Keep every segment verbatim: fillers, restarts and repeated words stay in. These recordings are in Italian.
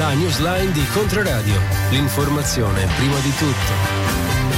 La newsline di Controradio. L'informazione prima di tutto.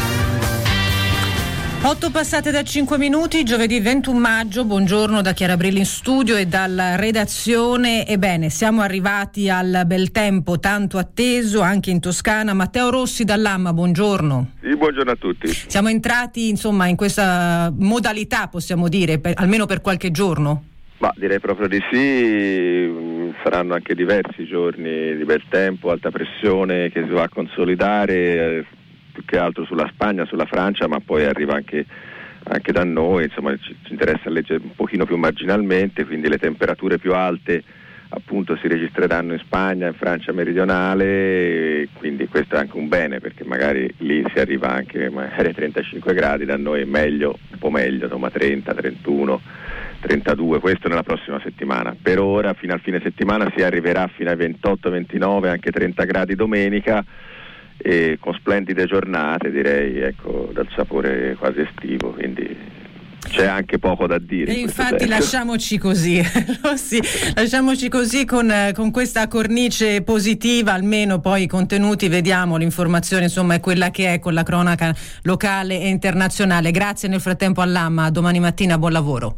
Otto passate da cinque minuti, giovedì ventuno maggio, buongiorno da Chiara Brilli in studio e dalla redazione. Ebbene, siamo arrivati al bel tempo tanto atteso anche in Toscana. Matteo Rossi dall'Amma, buongiorno. Sì, buongiorno a tutti. Siamo entrati insomma in questa modalità, possiamo dire, per, almeno per qualche giorno? Ma direi proprio di sì, saranno anche diversi giorni di bel tempo, alta pressione che si va a consolidare, eh, più che altro sulla Spagna, sulla Francia, ma poi arriva anche, anche da noi, insomma ci, ci interessa leggere un pochino più marginalmente, quindi le temperature più alte appunto si registreranno in Spagna, in Francia meridionale, quindi questo è anche un bene perché magari lì si arriva anche magari ai trentacinque gradi, da noi è meglio, un po' meglio, insomma trenta, trentuno, trentadue, questo nella prossima settimana. Per ora fino al fine settimana si arriverà fino ai ventotto ventinove, anche trenta gradi domenica, e con splendide giornate, direi, ecco, dal sapore quasi estivo, quindi c'è anche poco da dire. E infatti lasciamoci così, Rossi, lasciamoci così con, con questa cornice positiva, almeno poi i contenuti vediamo, l'informazione insomma è quella che è, con la cronaca locale e internazionale. Grazie nel frattempo all'Amma, domani mattina buon lavoro.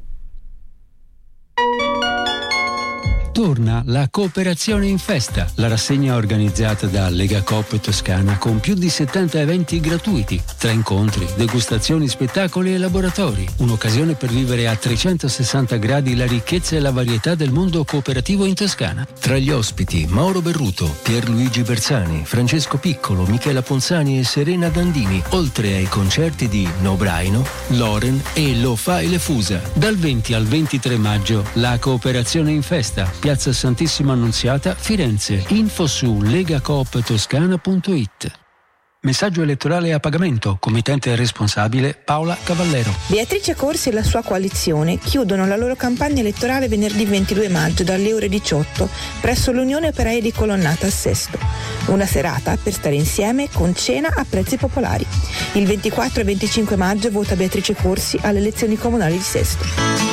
Torna la Cooperazione in Festa, la rassegna organizzata da Lega Coop Toscana con più di settanta eventi gratuiti, tra incontri, degustazioni, spettacoli e laboratori. Un'occasione per vivere a trecentosessanta gradi la ricchezza e la varietà del mondo cooperativo in Toscana. Tra gli ospiti Mauro Berruto, Pierluigi Bersani, Francesco Piccolo, Michela Ponzani e Serena Dandini, oltre ai concerti di Nobraino, Loren e Lo Fai le Fusa. Dal venti al ventitré maggio la Cooperazione in Festa, Piazza Santissima Annunziata, Firenze. Info su legacoop toscana punto it. Messaggio elettorale a pagamento. Committente responsabile Paola Cavallero. Beatrice Corsi e la sua coalizione chiudono la loro campagna elettorale venerdì ventidue maggio dalle ore diciotto presso l'Unione Operaia di Colonnata a Sesto. Una serata per stare insieme con cena a prezzi popolari. Il ventiquattro e venticinque maggio vota Beatrice Corsi alle elezioni comunali di Sesto.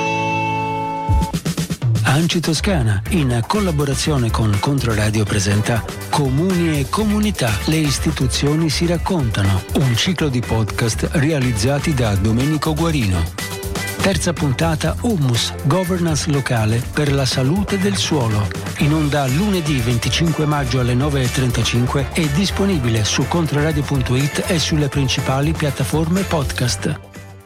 Anci Toscana, in collaborazione con Controradio, presenta Comuni e Comunità, le istituzioni si raccontano, un ciclo di podcast realizzati da Domenico Guarino. Terza puntata Humus, governance locale per la salute del suolo. In onda lunedì venticinque maggio alle nove e trentacinque, è disponibile su controradio punto it e sulle principali piattaforme podcast.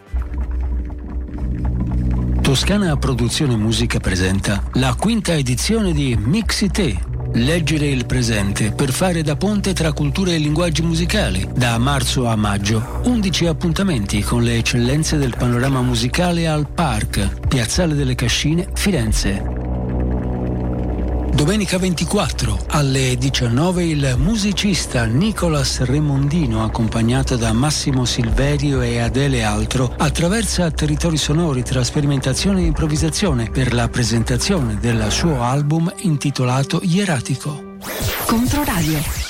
Toscana Produzione Musica presenta la quinta edizione di Mixite. Leggere il presente per fare da ponte tra culture e linguaggi musicali. Da marzo a maggio, undici appuntamenti con le eccellenze del panorama musicale al Park, Piazzale delle Cascine, Firenze. Domenica ventiquattro alle diciannove il musicista Nicolas Remondino, accompagnato da Massimo Silverio e Adele Altro, attraversa territori sonori tra sperimentazione e improvvisazione per la presentazione del suo album intitolato Ieratico. Controradio.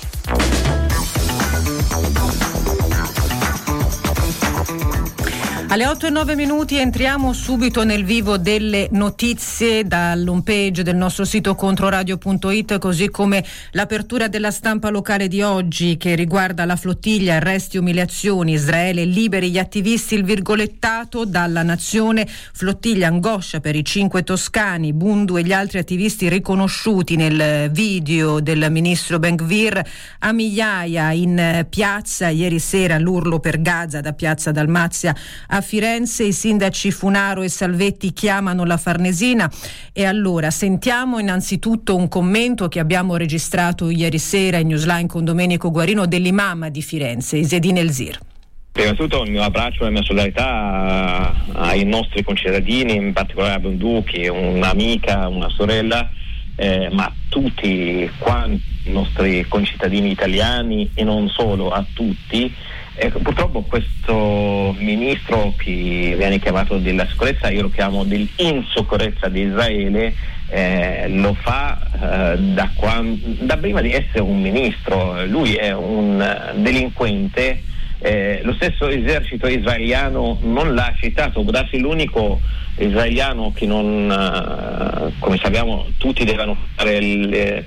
Alle otto e nove minuti entriamo subito nel vivo delle notizie dall'home page del nostro sito controradio punto it, così come l'apertura della stampa locale di oggi che riguarda la flottiglia, arresti e umiliazioni, Israele liberi gli attivisti, il virgolettato dalla Nazione, flottiglia angoscia per i cinque toscani, Bundu e gli altri attivisti riconosciuti nel video del ministro Ben-Gvir, a migliaia in piazza, ieri sera l'urlo per Gaza da piazza Dalmazia a Firenze, i sindaci Funaro e Salvetti chiamano la Farnesina. E allora sentiamo innanzitutto un commento che abbiamo registrato ieri sera in Newsline con Domenico Guarino dell'imam di Firenze, Isedine Elzir. Prima di tutto il mio abbraccio e la mia solidarietà ai nostri concittadini, in particolare a Bundu, che è un'amica, una sorella, eh, ma a tutti quanti i nostri concittadini italiani e non solo, a tutti. Eh, purtroppo questo ministro che viene chiamato della sicurezza, io lo chiamo dell'insicurezza di Israele, eh, lo fa eh, da, quando, da prima di essere un ministro. Lui è un delinquente, eh, lo stesso esercito israeliano non l'ha citato, può darsi l'unico israeliano che non, uh, come sappiamo tutti devono fare il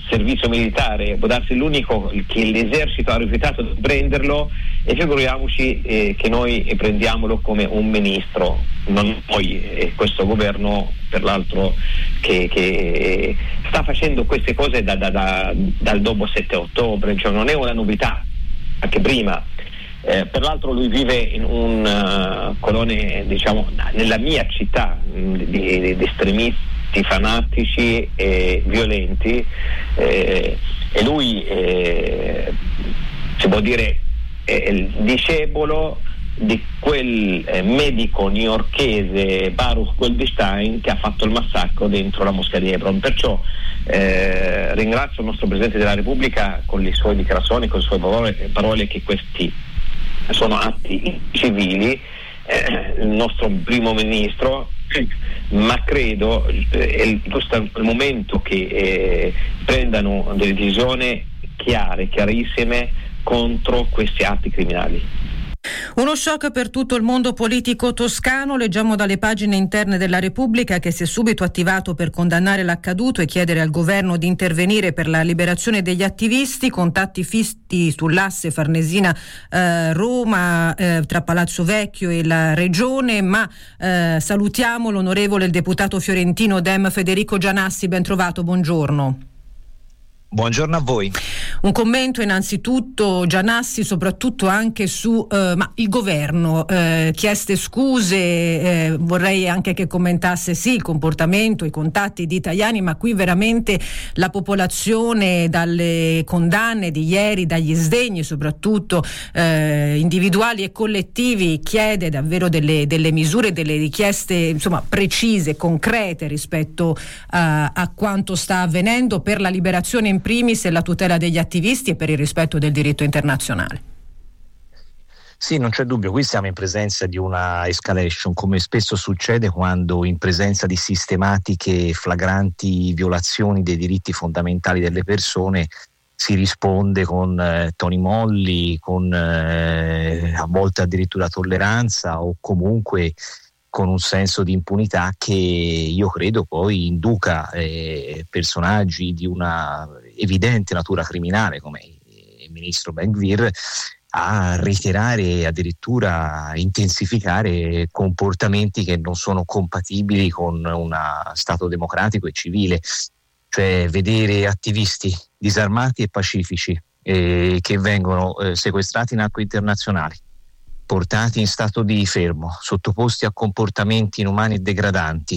servizio militare, può darsi l'unico che l'esercito ha rifiutato di prenderlo, e figuriamoci eh, che noi prendiamolo come un ministro, non noi, eh, questo governo per l'altro che, che sta facendo queste cose da, da, da, dal dopo sette ottobre, cioè non è una novità, anche prima. Eh, per l'altro lui vive in un uh, colone, diciamo, nella mia città, di, di, di estremisti fanatici e violenti, eh, e lui eh, si può dire è il discepolo di quel eh, medico newyorkese Baruch Goldstein che ha fatto il massacro dentro la moschea di Hebron. Perciò eh, ringrazio il nostro Presidente della Repubblica con le sue dichiarazioni, con le sue parole, parole che questi sono atti civili, eh, il nostro primo ministro, ma credo eh, questo è il momento che eh, prendano delle decisioni chiare, chiarissime contro questi atti criminali. Uno shock per tutto il mondo politico toscano. Leggiamo dalle pagine interne della Repubblica che si è subito attivato per condannare l'accaduto e chiedere al governo di intervenire per la liberazione degli attivisti. Contatti fissi sull'asse Farnesina-Roma eh, tra Palazzo Vecchio e la Regione, ma eh, salutiamo l'onorevole il deputato fiorentino Dem Federico Gianassi. Ben trovato, buongiorno. Buongiorno a voi. Un commento innanzitutto, Gianassi, soprattutto anche su eh, ma il governo, eh, chieste scuse, eh, vorrei anche che commentasse sì il comportamento, i contatti di Tajani, ma qui veramente la popolazione dalle condanne di ieri, dagli sdegni soprattutto eh, individuali e collettivi, chiede davvero delle, delle misure, delle richieste insomma precise, concrete rispetto a, a quanto sta avvenendo per la liberazione in primis e la tutela degli attivisti e per il rispetto del diritto internazionale. Sì, non c'è dubbio, qui siamo in presenza di una escalation, come spesso succede quando in presenza di sistematiche flagranti violazioni dei diritti fondamentali delle persone si risponde con eh, toni molli, con eh, a volte addirittura tolleranza o comunque con un senso di impunità che io credo poi induca eh, personaggi di una evidente natura criminale come il ministro Ben-Gvir a reiterare e addirittura intensificare comportamenti che non sono compatibili con uno Stato democratico e civile, cioè vedere attivisti disarmati e pacifici eh, che vengono eh, sequestrati in acque internazionali, portati in stato di fermo, sottoposti a comportamenti inumani e degradanti,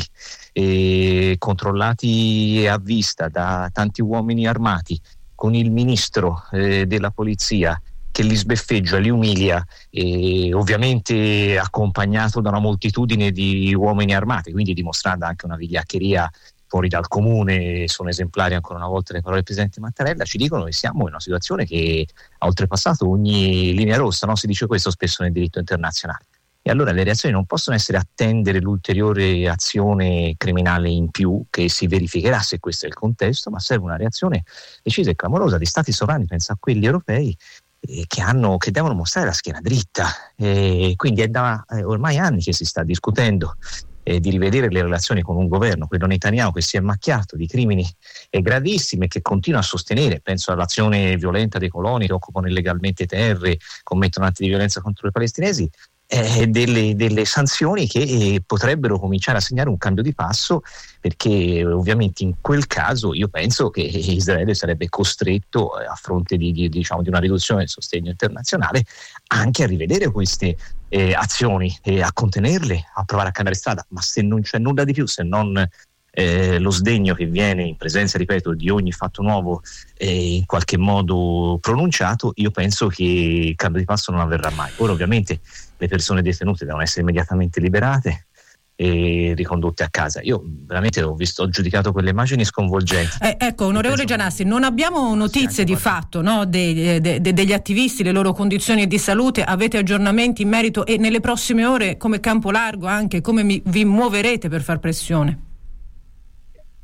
e controllati a vista da tanti uomini armati, con il ministro eh, della polizia che li sbeffeggia, li umilia, e ovviamente accompagnato da una moltitudine di uomini armati, quindi dimostrando anche una vigliaccheria fuori dal comune. Sono esemplari ancora una volta le parole del Presidente Mattarella, ci dicono che siamo in una situazione che ha oltrepassato ogni linea rossa, no? Si dice questo spesso nel diritto internazionale. E allora le reazioni non possono essere attendere l'ulteriore azione criminale in più che si verificherà se questo è il contesto, ma serve una reazione decisa e clamorosa di stati sovrani, penso a quelli europei, eh, che, hanno, che devono mostrare la schiena dritta. E quindi è da eh, ormai anni che si sta discutendo Eh, di rivedere le relazioni con un governo, quello Netanyahu, che si è macchiato di crimini eh, gravissimi e che continua a sostenere, penso all'azione violenta dei coloni che occupano illegalmente terre, commettono atti di violenza contro i palestinesi, eh, delle, delle sanzioni che eh, potrebbero cominciare a segnare un cambio di passo, perché ovviamente in quel caso io penso che Israele sarebbe costretto eh, a fronte di, di, diciamo, di una riduzione del sostegno internazionale anche a rivedere queste eh, azioni e a contenerle, a provare a cambiare strada, ma se non c'è nulla di più se non eh, lo sdegno che viene in presenza, ripeto, di ogni fatto nuovo eh, in qualche modo pronunciato, io penso che il cambio di passo non avverrà mai. Ora ovviamente le persone detenute devono essere immediatamente liberate e ricondotte a casa. Io veramente ho visto, ho giudicato quelle immagini sconvolgenti. Eh, ecco, onorevole Gianassi, non abbiamo notizie di fatto, no, de, de, de, degli attivisti, le loro condizioni di salute. Avete aggiornamenti in merito e nelle prossime ore come campo largo anche come mi, vi muoverete per far pressione?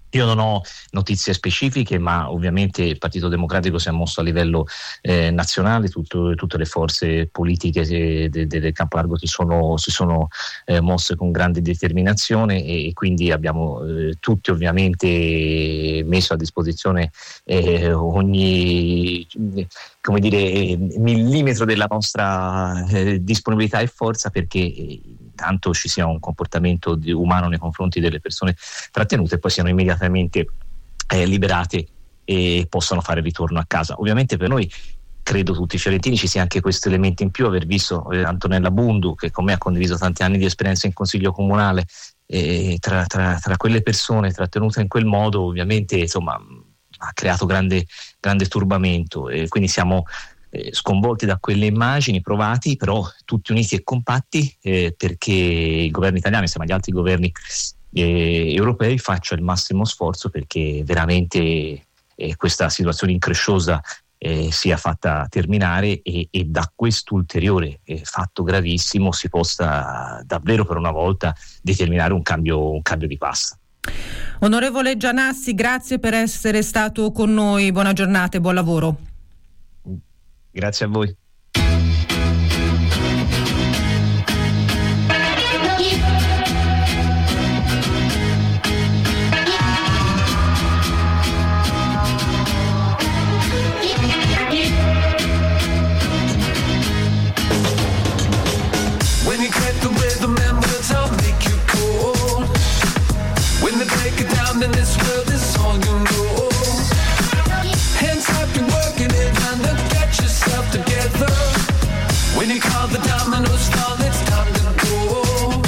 Io non ho notizie specifiche, ma ovviamente il Partito Democratico si è mosso a livello eh, nazionale, tutto, tutte le forze politiche de, de, del campo largo si sono, si sono eh, mosse con grande determinazione e, e quindi abbiamo eh, tutti ovviamente messo a disposizione eh, ogni come dire, millimetro della nostra eh, disponibilità e forza perché eh, tanto ci sia un comportamento di, umano nei confronti delle persone trattenute e poi siano immediatamente eh, liberate e possano fare ritorno a casa. Ovviamente per noi, credo tutti i fiorentini, ci sia anche questo elemento in più, aver visto eh, Antonella Bundu, che con me ha condiviso tanti anni di esperienza in consiglio comunale, e tra, tra, tra quelle persone trattenute in quel modo ovviamente insomma ha creato grande, grande turbamento e quindi siamo Eh, sconvolti da quelle immagini, provati, però tutti uniti e compatti eh, perché il governo italiano insieme agli altri governi eh, europei faccia il massimo sforzo perché veramente eh, questa situazione incresciosa eh, sia fatta terminare e, e da questo ulteriore eh, fatto gravissimo si possa davvero per una volta determinare un cambio, un cambio di passo. Onorevole Gianassi, grazie per essere stato con noi, buona giornata e buon lavoro. Grazie a voi. When you get the rhythm and words I'll make you cold. When they break it down then this world is all you know. Hands up, you're working it and then together. When you call the dominoes fall, it's time to go.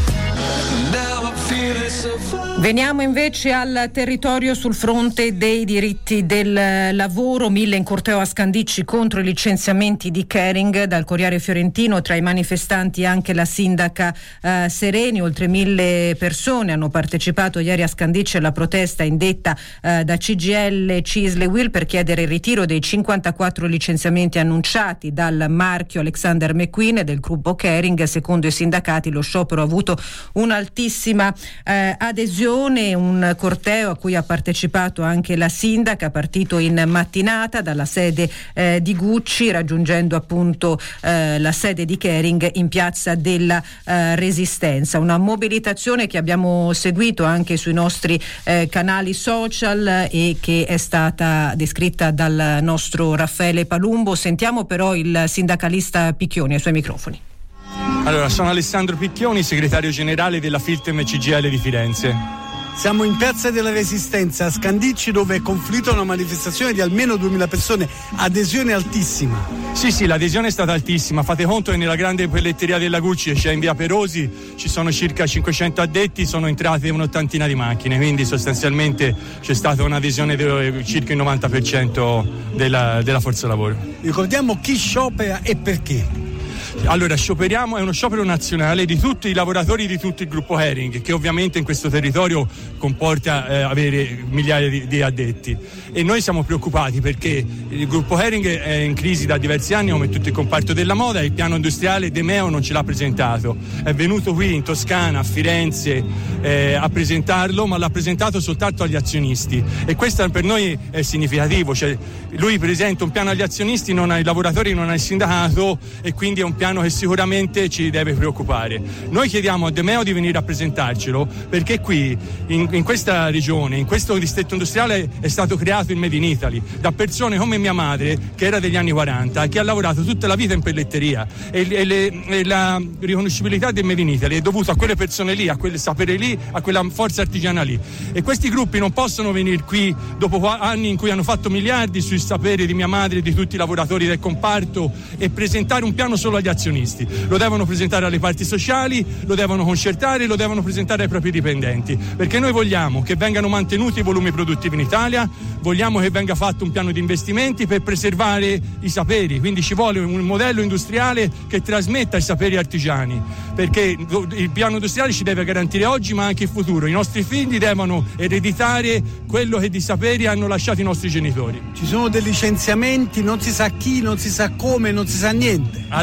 Now I feel it so far. Veniamo invece al territorio sul fronte dei diritti del lavoro. Mille in corteo a Scandicci contro i licenziamenti di Kering. Dal Corriere Fiorentino tra i manifestanti anche la sindaca eh, Sereni. Oltre mille persone hanno partecipato ieri a Scandicci alla protesta indetta eh, da C G I L, C I S L e U I L per chiedere il ritiro dei cinquantaquattro licenziamenti annunciati dal marchio Alexander McQueen e del gruppo Kering. Secondo i sindacati lo sciopero ha avuto un'altissima eh, adesione. Un corteo a cui ha partecipato anche la sindaca, partito in mattinata dalla sede eh, di Gucci, raggiungendo appunto eh, la sede di Kering in piazza della eh, Resistenza. Una mobilitazione che abbiamo seguito anche sui nostri eh, canali social e che è stata descritta dal nostro Raffaele Palumbo. Sentiamo però il sindacalista Picchioni ai suoi microfoni. Allora, sono Alessandro Picchioni, segretario generale della Filtem C G I L di Firenze. Siamo in Piazza della Resistenza a Scandicci, dove è confluita una manifestazione di almeno duemila persone, adesione altissima. Sì, sì, l'adesione è stata altissima. Fate conto che nella grande pelletteria della Gucci, che c'è in via Perosi, ci sono circa cinquecento addetti, sono entrate un'ottantina di macchine, quindi sostanzialmente c'è stata un'adesione di circa il novanta per cento della, della forza lavoro. Ricordiamo chi sciopera e perché. Allora, scioperiamo, è uno sciopero nazionale di tutti i lavoratori di tutto il gruppo Kering, che ovviamente in questo territorio comporta eh, avere migliaia di, di addetti, e noi siamo preoccupati perché il gruppo Kering è in crisi da diversi anni come tutto il comparto della moda. Il piano industriale De Meo non ce l'ha presentato, è venuto qui in Toscana, a Firenze eh, a presentarlo, ma l'ha presentato soltanto agli azionisti, e questo per noi è significativo. Cioè, lui presenta un piano agli azionisti, non ai lavoratori, non al sindacato, e quindi è un piano che sicuramente ci deve preoccupare. Noi chiediamo a De Meo di venire a presentarcelo perché qui in, in questa regione, in questo distretto industriale, è stato creato il Made in Italy da persone come mia madre, che era degli anni quaranta e che ha lavorato tutta la vita in pelletteria, e, e, le, e la riconoscibilità del Made in Italy è dovuta a quelle persone lì, a quel sapere lì, a quella forza artigiana lì, e questi gruppi non possono venire qui dopo anni in cui hanno fatto miliardi sui saperi di mia madre e di tutti i lavoratori del comparto e presentare un piano solo agli azionisti. Lo devono presentare alle parti sociali, lo devono concertare, lo devono presentare ai propri dipendenti, perché noi vogliamo che vengano mantenuti i volumi produttivi in Italia, vogliamo che venga fatto un piano di investimenti per preservare i saperi, quindi ci vuole un modello industriale che trasmetta i saperi artigiani, perché il piano industriale ci deve garantire oggi ma anche il futuro. I nostri figli devono ereditare quello che di saperi hanno lasciato i nostri genitori. Ci sono dei licenziamenti, non si sa chi, non si sa come, non si sa niente. Ad oggi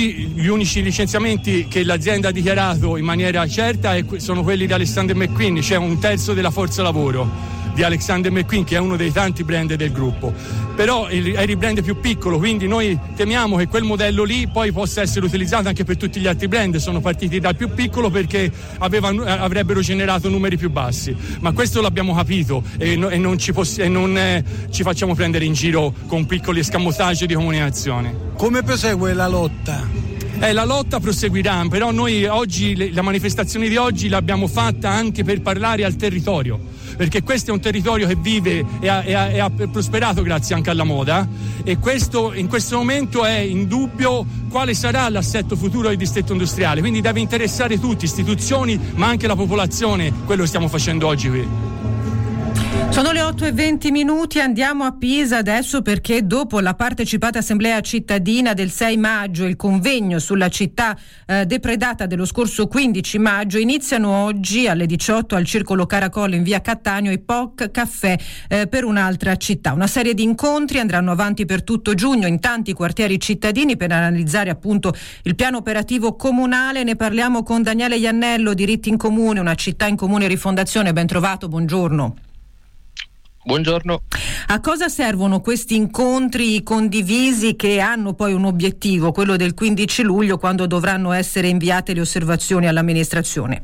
oggi gli unici licenziamenti che l'azienda ha dichiarato in maniera certa è, sono quelli di Alexander McQueen, cioè un terzo della forza lavoro di Alexander McQueen, che è uno dei tanti brand del gruppo, però è il brand più piccolo, quindi noi temiamo che quel modello lì poi possa essere utilizzato anche per tutti gli altri brand. Sono partiti dal più piccolo perché avevano, avrebbero generato numeri più bassi, ma questo l'abbiamo capito e, no, e non, ci, poss- e non eh, ci facciamo prendere in giro con piccoli escamotage di comunicazione. Come prosegue la lotta? Eh, la lotta proseguirà, però noi oggi, le, la manifestazione di oggi l'abbiamo fatta anche per parlare al territorio, perché questo è un territorio che vive e ha, e ha, e ha prosperato grazie anche alla moda, e questo in questo momento è in dubbio quale sarà l'assetto futuro del distretto industriale, quindi deve interessare tutti, istituzioni ma anche la popolazione, quello che stiamo facendo oggi qui. Sono le otto e venti minuti, andiamo a Pisa adesso, perché dopo la partecipata assemblea cittadina del sei maggio e il convegno sulla città eh, depredata dello scorso quindici maggio, iniziano oggi alle diciotto al Circolo Caracol in via Cattaneo i P O C Caffè eh, per un'altra città. Una serie di incontri andranno avanti per tutto giugno in tanti quartieri cittadini per analizzare appunto il piano operativo comunale. Ne parliamo con Daniele Iannello, Diritti in Comune, una città in comune rifondazione. Ben trovato, buongiorno. Buongiorno. A cosa servono questi incontri condivisi che hanno poi un obiettivo, quello del quindici luglio, quando dovranno essere inviate le osservazioni all'amministrazione?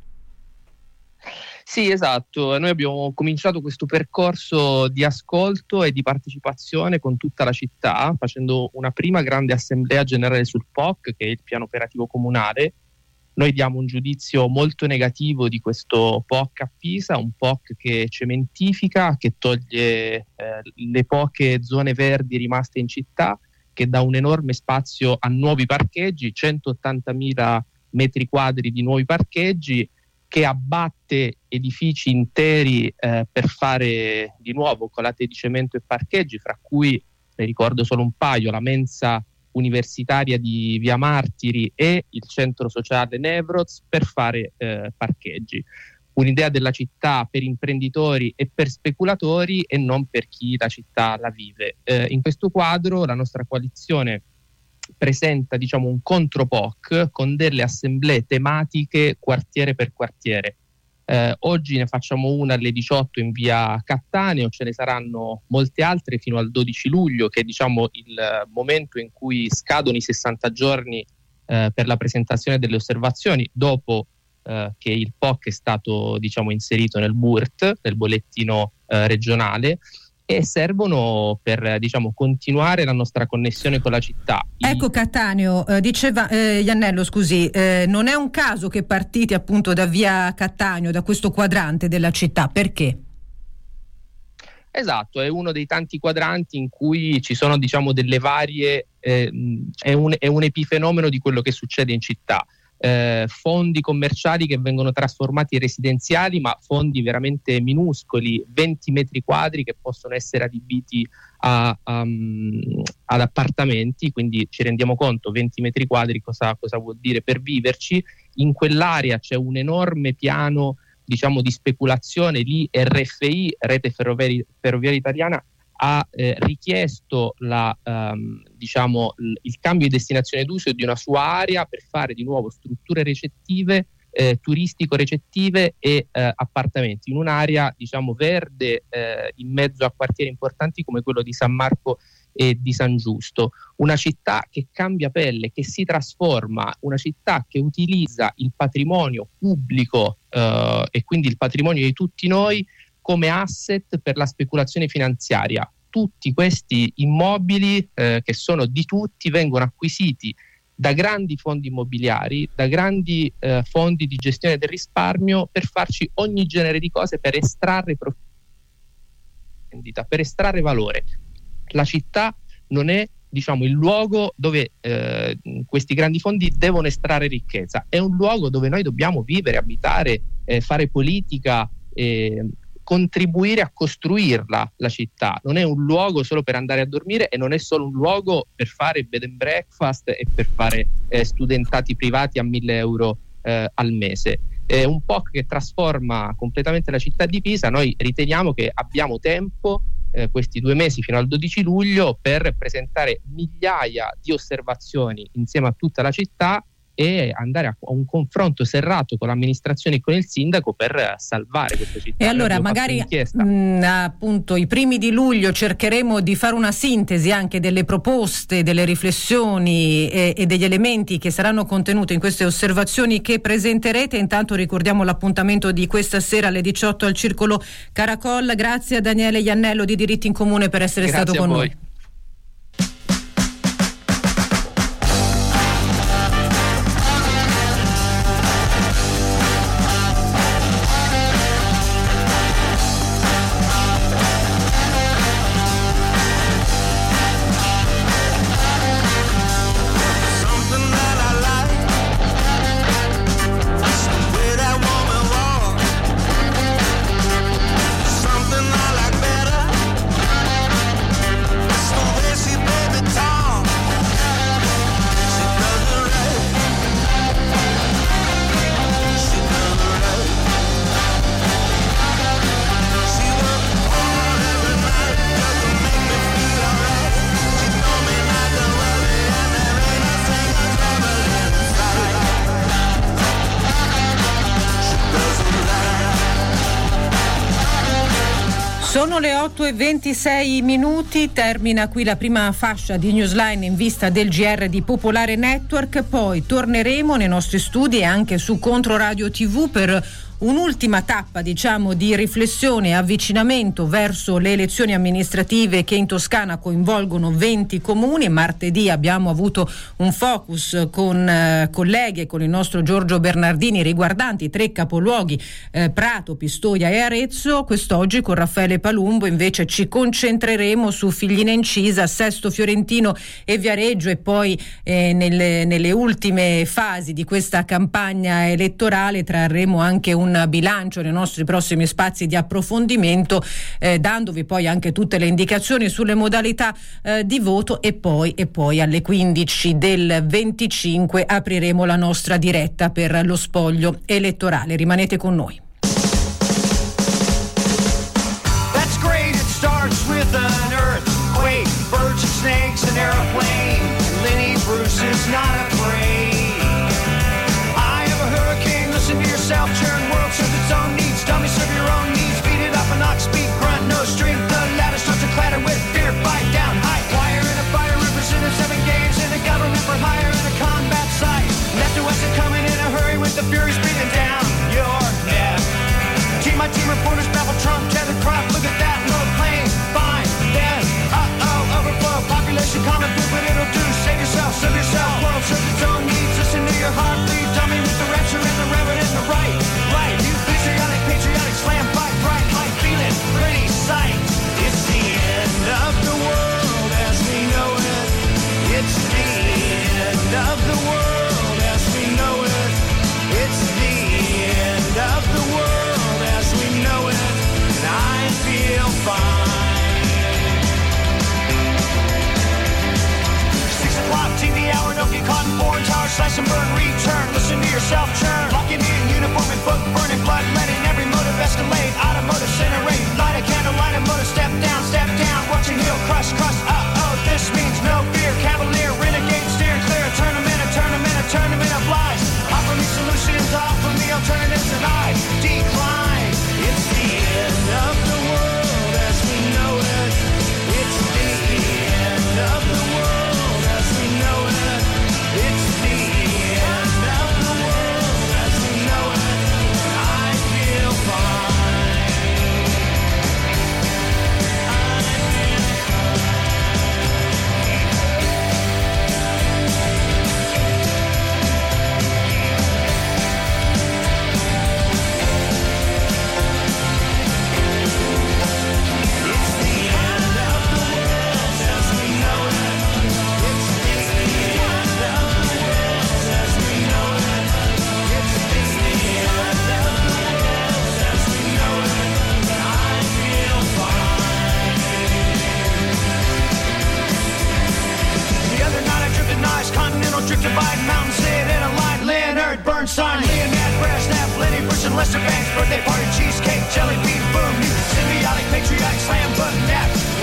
Sì, esatto. Noi abbiamo cominciato questo percorso di ascolto e di partecipazione con tutta la città, facendo una prima grande assemblea generale sul P O C, che è il piano operativo comunale. Noi diamo un giudizio molto negativo di questo P O C a Pisa, un P O C che cementifica, che toglie eh, le poche zone verdi rimaste in città, che dà un enorme spazio a nuovi parcheggi, centottantamila metri quadri di nuovi parcheggi, che abbatte edifici interi eh, per fare di nuovo colate di cemento e parcheggi, fra cui, ne ricordo solo un paio, la mensa universitaria di Via Martiri e il centro sociale Nevroz, per fare eh, parcheggi. Un'idea della città per imprenditori e per speculatori e non per chi la città la vive. Eh, in questo quadro la nostra coalizione presenta, diciamo, un contro-P O C con delle assemblee tematiche quartiere per quartiere. Eh, oggi ne facciamo una alle diciotto in via Cattaneo, ce ne saranno molte altre fino al dodici luglio, che è, diciamo, il momento in cui scadono i sessanta giorni eh, per la presentazione delle osservazioni, dopo eh, che il P O C è stato, diciamo, inserito nel B U R T, nel bollettino eh, regionale, e servono per, diciamo, continuare la nostra connessione con la città. Ecco Cattaneo, eh, diceva eh, Iannello, scusi, eh, non è un caso che partiti appunto da via Cattaneo, da questo quadrante della città, perché? Esatto, è uno dei tanti quadranti in cui ci sono, diciamo, delle varie, eh, è, un, è un epifenomeno di quello che succede in città. Eh, fondi commerciali che vengono trasformati in residenziali, ma fondi veramente minuscoli, venti metri quadri che possono essere adibiti a, um, ad appartamenti, quindi ci rendiamo conto venti metri quadri cosa, cosa vuol dire per viverci. In quell'area c'è un enorme piano, diciamo, di speculazione. Lì R F I, Rete Ferroviaria, Ferroviaria Italiana, ha eh, richiesto la, um, diciamo, l- il cambio di destinazione d'uso di una sua area per fare di nuovo strutture recettive, eh, turistico-recettive e eh, appartamenti in un'area, diciamo, verde eh, in mezzo a quartieri importanti come quello di San Marco e di San Giusto. Una città che cambia pelle, che si trasforma, una città che utilizza il patrimonio pubblico eh, e quindi il patrimonio di tutti noi come asset per la speculazione finanziaria. Tutti questi immobili eh, che sono di tutti vengono acquisiti da grandi fondi immobiliari, da grandi eh, fondi di gestione del risparmio, per farci ogni genere di cose, per estrarre profitto, per estrarre valore. La città non è, diciamo, il luogo dove eh, questi grandi fondi devono estrarre ricchezza, è un luogo dove noi dobbiamo vivere, abitare, eh, fare politica, eh, contribuire a costruirla la città. Non è un luogo solo per andare a dormire e non è solo un luogo per fare bed and breakfast e per fare eh, studentati privati a mille euro eh, al mese. È un P O C che trasforma completamente la città di Pisa. Noi riteniamo che abbiamo tempo eh, questi due mesi fino al dodici luglio per presentare migliaia di osservazioni insieme a tutta la città e andare a un confronto serrato con l'amministrazione e con il sindaco per salvare questa città. E allora magari mh, appunto i primi di luglio cercheremo di fare una sintesi anche delle proposte, delle riflessioni e, e degli elementi che saranno contenuti in queste osservazioni che presenterete. Intanto ricordiamo l'appuntamento di questa sera alle diciotto al Circolo Caracol. Grazie a Daniele Iannello di Diritti in Comune per essere Grazie stato con voi. noi. Sono le otto e ventisei minuti, termina qui la prima fascia di Newsline in vista del G R di Popolare Network, poi torneremo nei nostri studi e anche su Controradio tivù per un'ultima tappa, diciamo, di riflessione e avvicinamento verso le elezioni amministrative che in Toscana coinvolgono venti comuni. Martedì abbiamo avuto un focus con eh, colleghi e con il nostro Giorgio Bernardini riguardanti tre capoluoghi, eh, Prato, Pistoia e Arezzo. Quest'oggi con Raffaele Palumbo invece ci concentreremo su Figline Incisa, Sesto Fiorentino e Viareggio, e poi eh, nelle, nelle ultime fasi di questa campagna elettorale trarremo anche un bilancio nei nostri prossimi spazi di approfondimento, eh, dandovi poi anche tutte le indicazioni sulle modalità eh, di voto, e poi, e poi alle quindici del venticinque apriremo la nostra diretta per lo spoglio elettorale. Rimanete con noi. That's great, it starts with an earthquake, birds and snakes, an airplane. Lenny Bruce is not afraid. I have a hurricane, listen to yourself, churn world serves its own needs, dummy serve your own needs, beat it up and knock, speak, grunt, no strength, the ladder starts to clatter with fear, fight down, high wire in a fire, represented seven games in a government for hire in a combat site, left to west and coming in a hurry with the furies breathing down your neck. Team my team reporters babble Trump, tethered crop, look at that, no plane, fine, then, uh-oh, overflow, population common food, what it'll do, save yourself, serve yourself, world serves its own needs, listen to your heart, lead, dummy with the rapture and the reverend and the right, right, you patriotic, patriotic, slam, fight, bright, light, feeling, pretty sight. It's the end of the world as we know it. It's the end of the world as we know it. It's the end of the world as we know it. And I feel fine. Six o'clock T V hour, don't get caught in foreign tower, slash and burn, return, listen to yourself churn, locking in uniform and book burning, blood letting every motive escalate, automotive incinerate, light a candle, light a motive, step down, step down, watching heel crush, crush, uh-oh, this means no fear, cavalier, renegade, steering clear, a tournament, a tournament, a tournament of lies, offer me solutions, offer me alternatives, and I decline. It's the end of the world as we know it. It's the end of the world as we know it. It's the end of the world as we know it. And I feel fine. I feel It's the end of the world as we know it. It's the end of the world as we know it. It's the end of the world as we know it. And I feel fine. The other night I drifted nice, continental drift divide, mountain sit in a line, Leonard Bernstein, Leonard Brezhnev, Lenny Bruce and Lester Banks, birthday party, cheesecake, jelly bean, boom, you symbiotic, patriotic, slam, button, nap,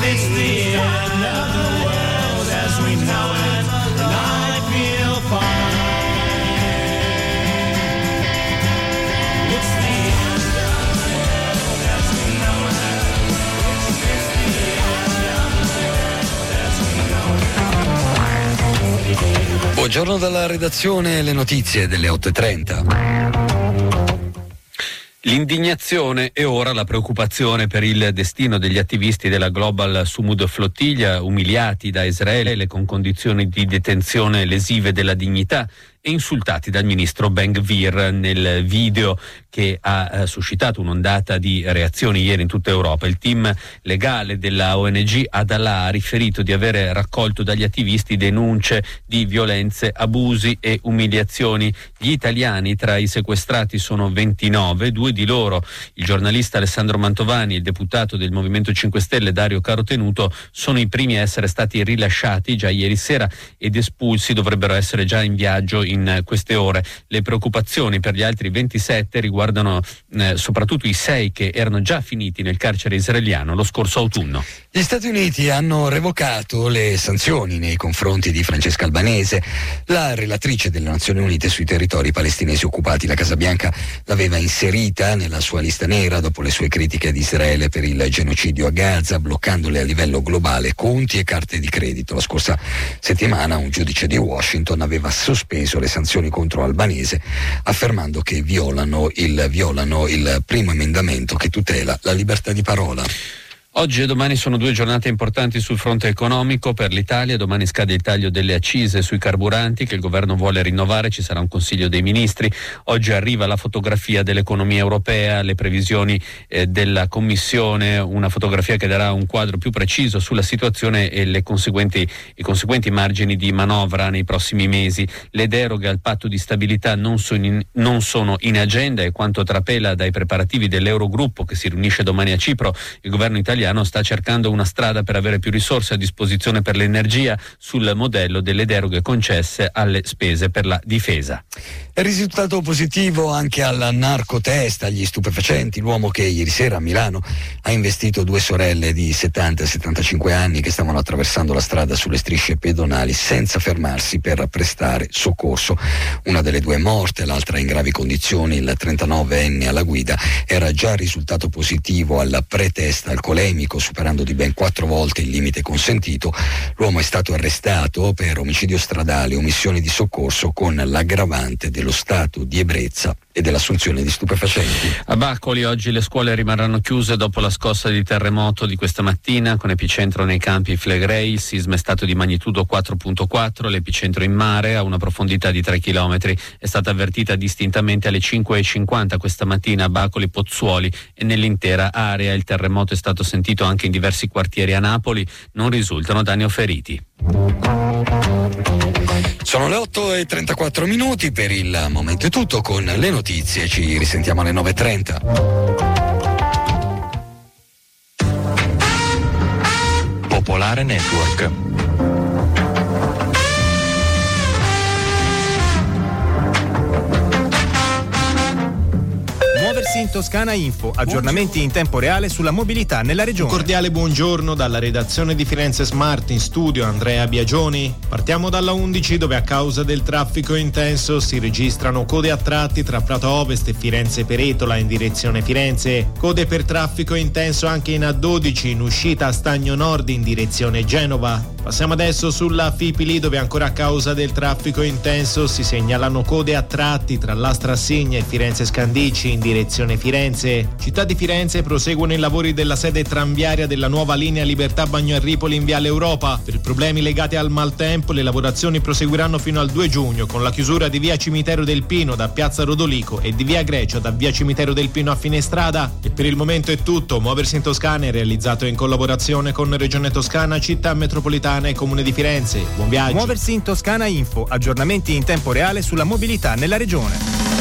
It's the end of the world as we know it, and I feel fine. It's the end of the world as we know it. It's, it's the end of the world as we know it. Buongiorno dalla redazione, le notizie delle otto e trenta. L'indignazione e ora la preoccupazione per il destino degli attivisti della Global Sumud Flottiglia, umiliati da Israele con condizioni di detenzione lesive della dignità e insultati dal ministro Ben Gvir nel video che ha eh, suscitato un'ondata di reazioni ieri in tutta Europa. Il team legale della O N G Adalah ha riferito di avere raccolto dagli attivisti denunce di violenze, abusi e umiliazioni. Gli italiani tra i sequestrati sono ventinove, due di loro, il giornalista Alessandro Mantovani e il deputato del Movimento cinque Stelle Dario Carotenuto, sono i primi a essere stati rilasciati già ieri sera ed espulsi, dovrebbero essere già in viaggio in queste ore. Le preoccupazioni per gli altri ventisette riguardano eh, soprattutto i sei che erano già finiti nel carcere israeliano lo scorso autunno. Gli Stati Uniti hanno revocato le sanzioni nei confronti di Francesca Albanese, la relatrice delle Nazioni Unite sui territori palestinesi occupati. La Casa Bianca l'aveva inserita nella sua lista nera dopo le sue critiche ad Israele per il genocidio a Gaza, bloccandole a livello globale conti e carte di credito. La scorsa settimana un giudice di Washington aveva sospeso le sanzioni contro Albanese, affermando che violano il, violano il primo emendamento che tutela la libertà di parola. Oggi e domani sono due giornate importanti sul fronte economico per l'Italia. Domani scade il taglio delle accise sui carburanti che il governo vuole rinnovare, ci sarà un Consiglio dei Ministri. Oggi arriva la fotografia dell'economia europea, le previsioni eh, della Commissione, una fotografia che darà un quadro più preciso sulla situazione e le conseguenti, i conseguenti margini di manovra nei prossimi mesi. Le deroghe al patto di stabilità non sono in, non sono in agenda e quanto trapela dai preparativi dell'Eurogruppo che si riunisce domani a Cipro, il governo italiano sta cercando una strada per avere più risorse a disposizione per l'energia sul modello delle deroghe concesse alle spese per la difesa. È risultato positivo anche al narcotest, agli stupefacenti, l'uomo che ieri sera a Milano ha investito due sorelle di settanta e settantacinque anni che stavano attraversando la strada sulle strisce pedonali senza fermarsi per prestare soccorso. Una delle due è morta, l'altra in gravi condizioni. Il trentanovenne alla guida era già risultato positivo al pretest alcolemico, superando di ben quattro volte il limite consentito. L'uomo è stato arrestato per omicidio stradale, omissione di soccorso con l'aggravante dello stato di ebbrezza e dell'assunzione di stupefacenti. A Baccoli oggi le scuole rimarranno chiuse dopo la scossa di terremoto di questa mattina, con epicentro nei campi Flegrei. Il sisma è stato di magnitudo quattro virgola quattro, l'epicentro in mare a una profondità di tre chilometri. È stata avvertita distintamente alle cinque e cinquanta questa mattina a Baccoli Pozzuoli e nell'intera area. Il terremoto è stato sentito anche in diversi quartieri a Napoli, non risultano danni o feriti. Sono le otto e trentaquattro minuti, per il momento è tutto con le notizie, ci risentiamo alle nove e trenta. Popolare Network. Muoversi in Toscana Info, aggiornamenti in tempo reale sulla mobilità nella regione. Un cordiale buongiorno dalla redazione di Firenze Smart, in studio Andrea Biagioni. Partiamo dalla undici, dove a causa del traffico intenso si registrano code a tratti tra Prato Ovest e Firenze Peretola in direzione Firenze. Code per traffico intenso anche in A dodici in uscita a Stagno Nord in direzione Genova. Passiamo adesso sulla Fipili, dove ancora a causa del traffico intenso si segnalano code a tratti tra l'Astra Signa e Firenze Scandicci in direzione Firenze. Città di Firenze proseguono i lavori della sede tranviaria della nuova linea Libertà Bagno a Ripoli in Viale Europa. Per problemi legati al maltempo le lavorazioni proseguiranno fino al due giugno con la chiusura di via Cimitero del Pino da piazza Rodolico e di via Grecia da via Cimitero del Pino a Finestrada. E per il momento è tutto. Muoversi in Toscana è realizzato in collaborazione con Regione Toscana, Città Metropolitana e Comune di Firenze. Buon viaggio. Muoversi in Toscana Info, aggiornamenti in tempo reale sulla mobilità nella regione.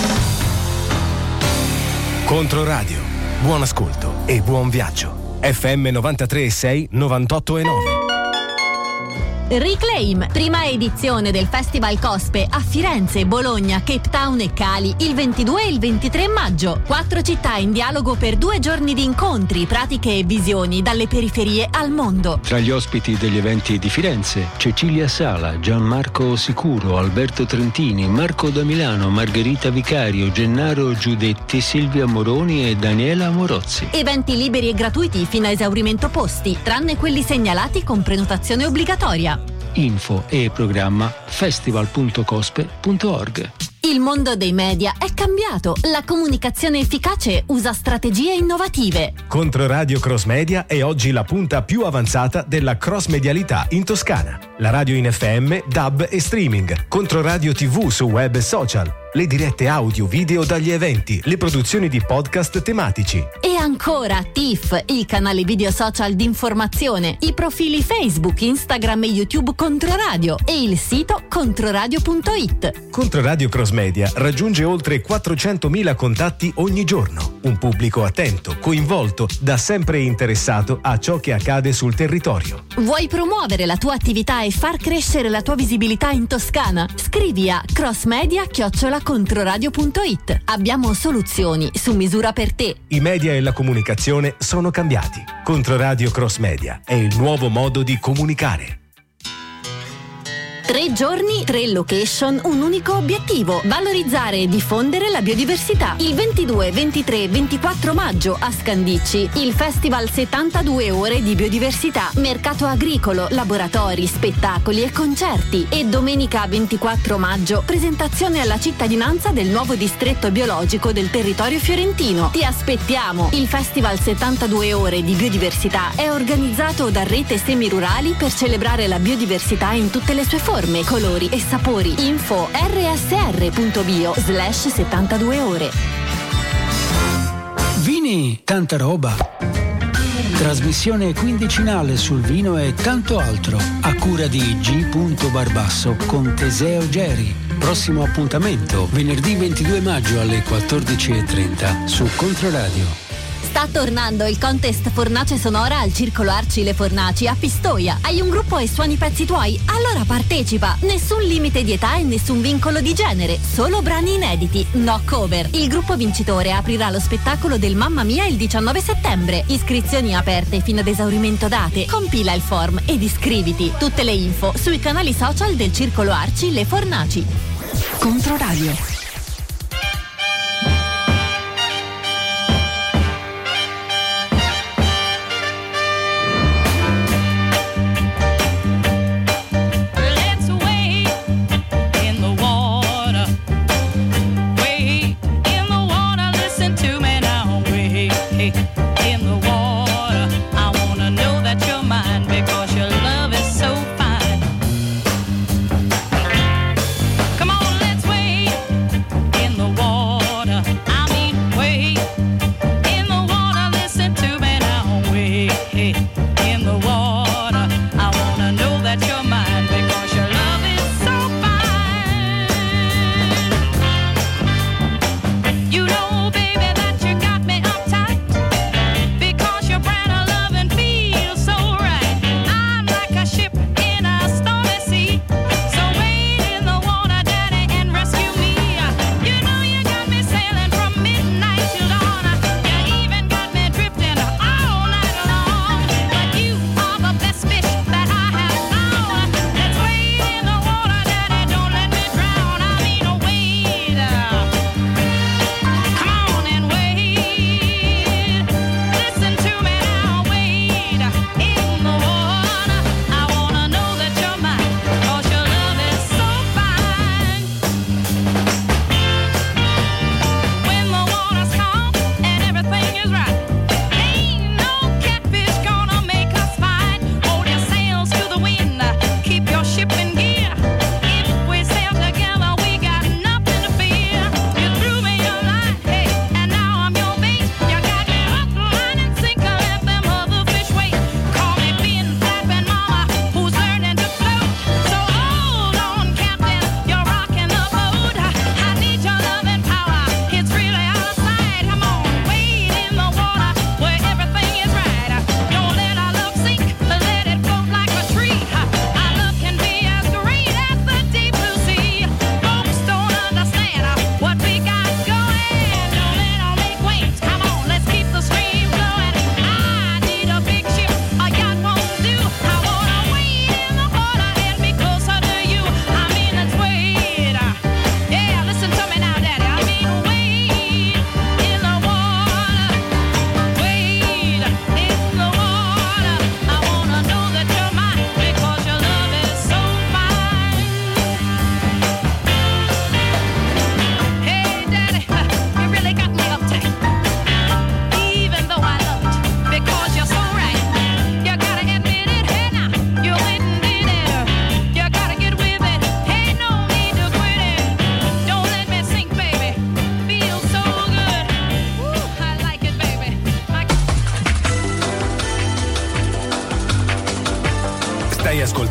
Controradio, buon ascolto e buon viaggio. F M novantatré e sei, novantotto e nove. Reclaim, prima edizione del Festival Cospe a Firenze, Bologna, Cape Town e Cali il ventidue e il ventitré maggio. Quattro città in dialogo per due giorni di incontri, pratiche e visioni dalle periferie al mondo. Tra gli ospiti degli eventi di Firenze, Cecilia Sala, Gianmarco Sicuro, Alberto Trentini, Marco da Milano, Margherita Vicario, Gennaro Giudetti, Silvia Moroni e Daniela Morozzi. Eventi liberi e gratuiti fino a esaurimento posti, tranne quelli segnalati con prenotazione obbligatoria. Info e programma festival punto cospe punto org. Il mondo dei media è cambiato. La comunicazione efficace usa strategie innovative. Controradio Cross Media è oggi la punta più avanzata della cross medialità in Toscana. La radio in F M, D A B e streaming. Controradio tivù su web e social. Le dirette audio, video dagli eventi, le produzioni di podcast tematici. E ancora T I F, il canale video social di informazione, i profili Facebook, Instagram e YouTube Controradio e il sito controradio punto it. Controradio Cross Media raggiunge oltre quattrocentomila contatti ogni giorno. Un pubblico attento, coinvolto, da sempre interessato a ciò che accade sul territorio. Vuoi promuovere la tua attività e far crescere la tua visibilità in Toscana? Scrivi a crossmedia chiocciola controradio punto it. Abbiamo soluzioni su misura per te. I media e la comunicazione sono cambiati. Controradio Cross Media è il nuovo modo di comunicare. Tre giorni, tre location, un unico obiettivo: valorizzare e diffondere la biodiversità. Il ventidue, ventitré e ventiquattro maggio a Scandicci, il Festival settantadue ore di biodiversità, mercato agricolo, laboratori, spettacoli e concerti. E domenica ventiquattro maggio, presentazione alla cittadinanza del nuovo distretto biologico del territorio fiorentino. Ti aspettiamo! Il Festival settantadue ore di biodiversità è organizzato da Rete Semirurali per celebrare la biodiversità in tutte le sue forme, colori e sapori. Info rsr.bio slash settantadue ore. Vini, tanta roba. Trasmissione quindicinale sul vino e tanto altro a cura di G. Barbasso con Teseo Geri. Prossimo appuntamento venerdì ventidue maggio alle quattordici e trenta su Controradio. Sta tornando il contest Fornace Sonora al Circolo Arci Le Fornaci a Pistoia. Hai un gruppo e suoni i pezzi tuoi? Allora partecipa! Nessun limite di età e nessun vincolo di genere, solo brani inediti, no cover. Il gruppo vincitore aprirà lo spettacolo del Mamma Mia il diciannove settembre. Iscrizioni aperte fino ad esaurimento date. Compila il form ed iscriviti. Tutte le info sui canali social del Circolo Arci Le Fornaci. Controradio. Come on, let's wait.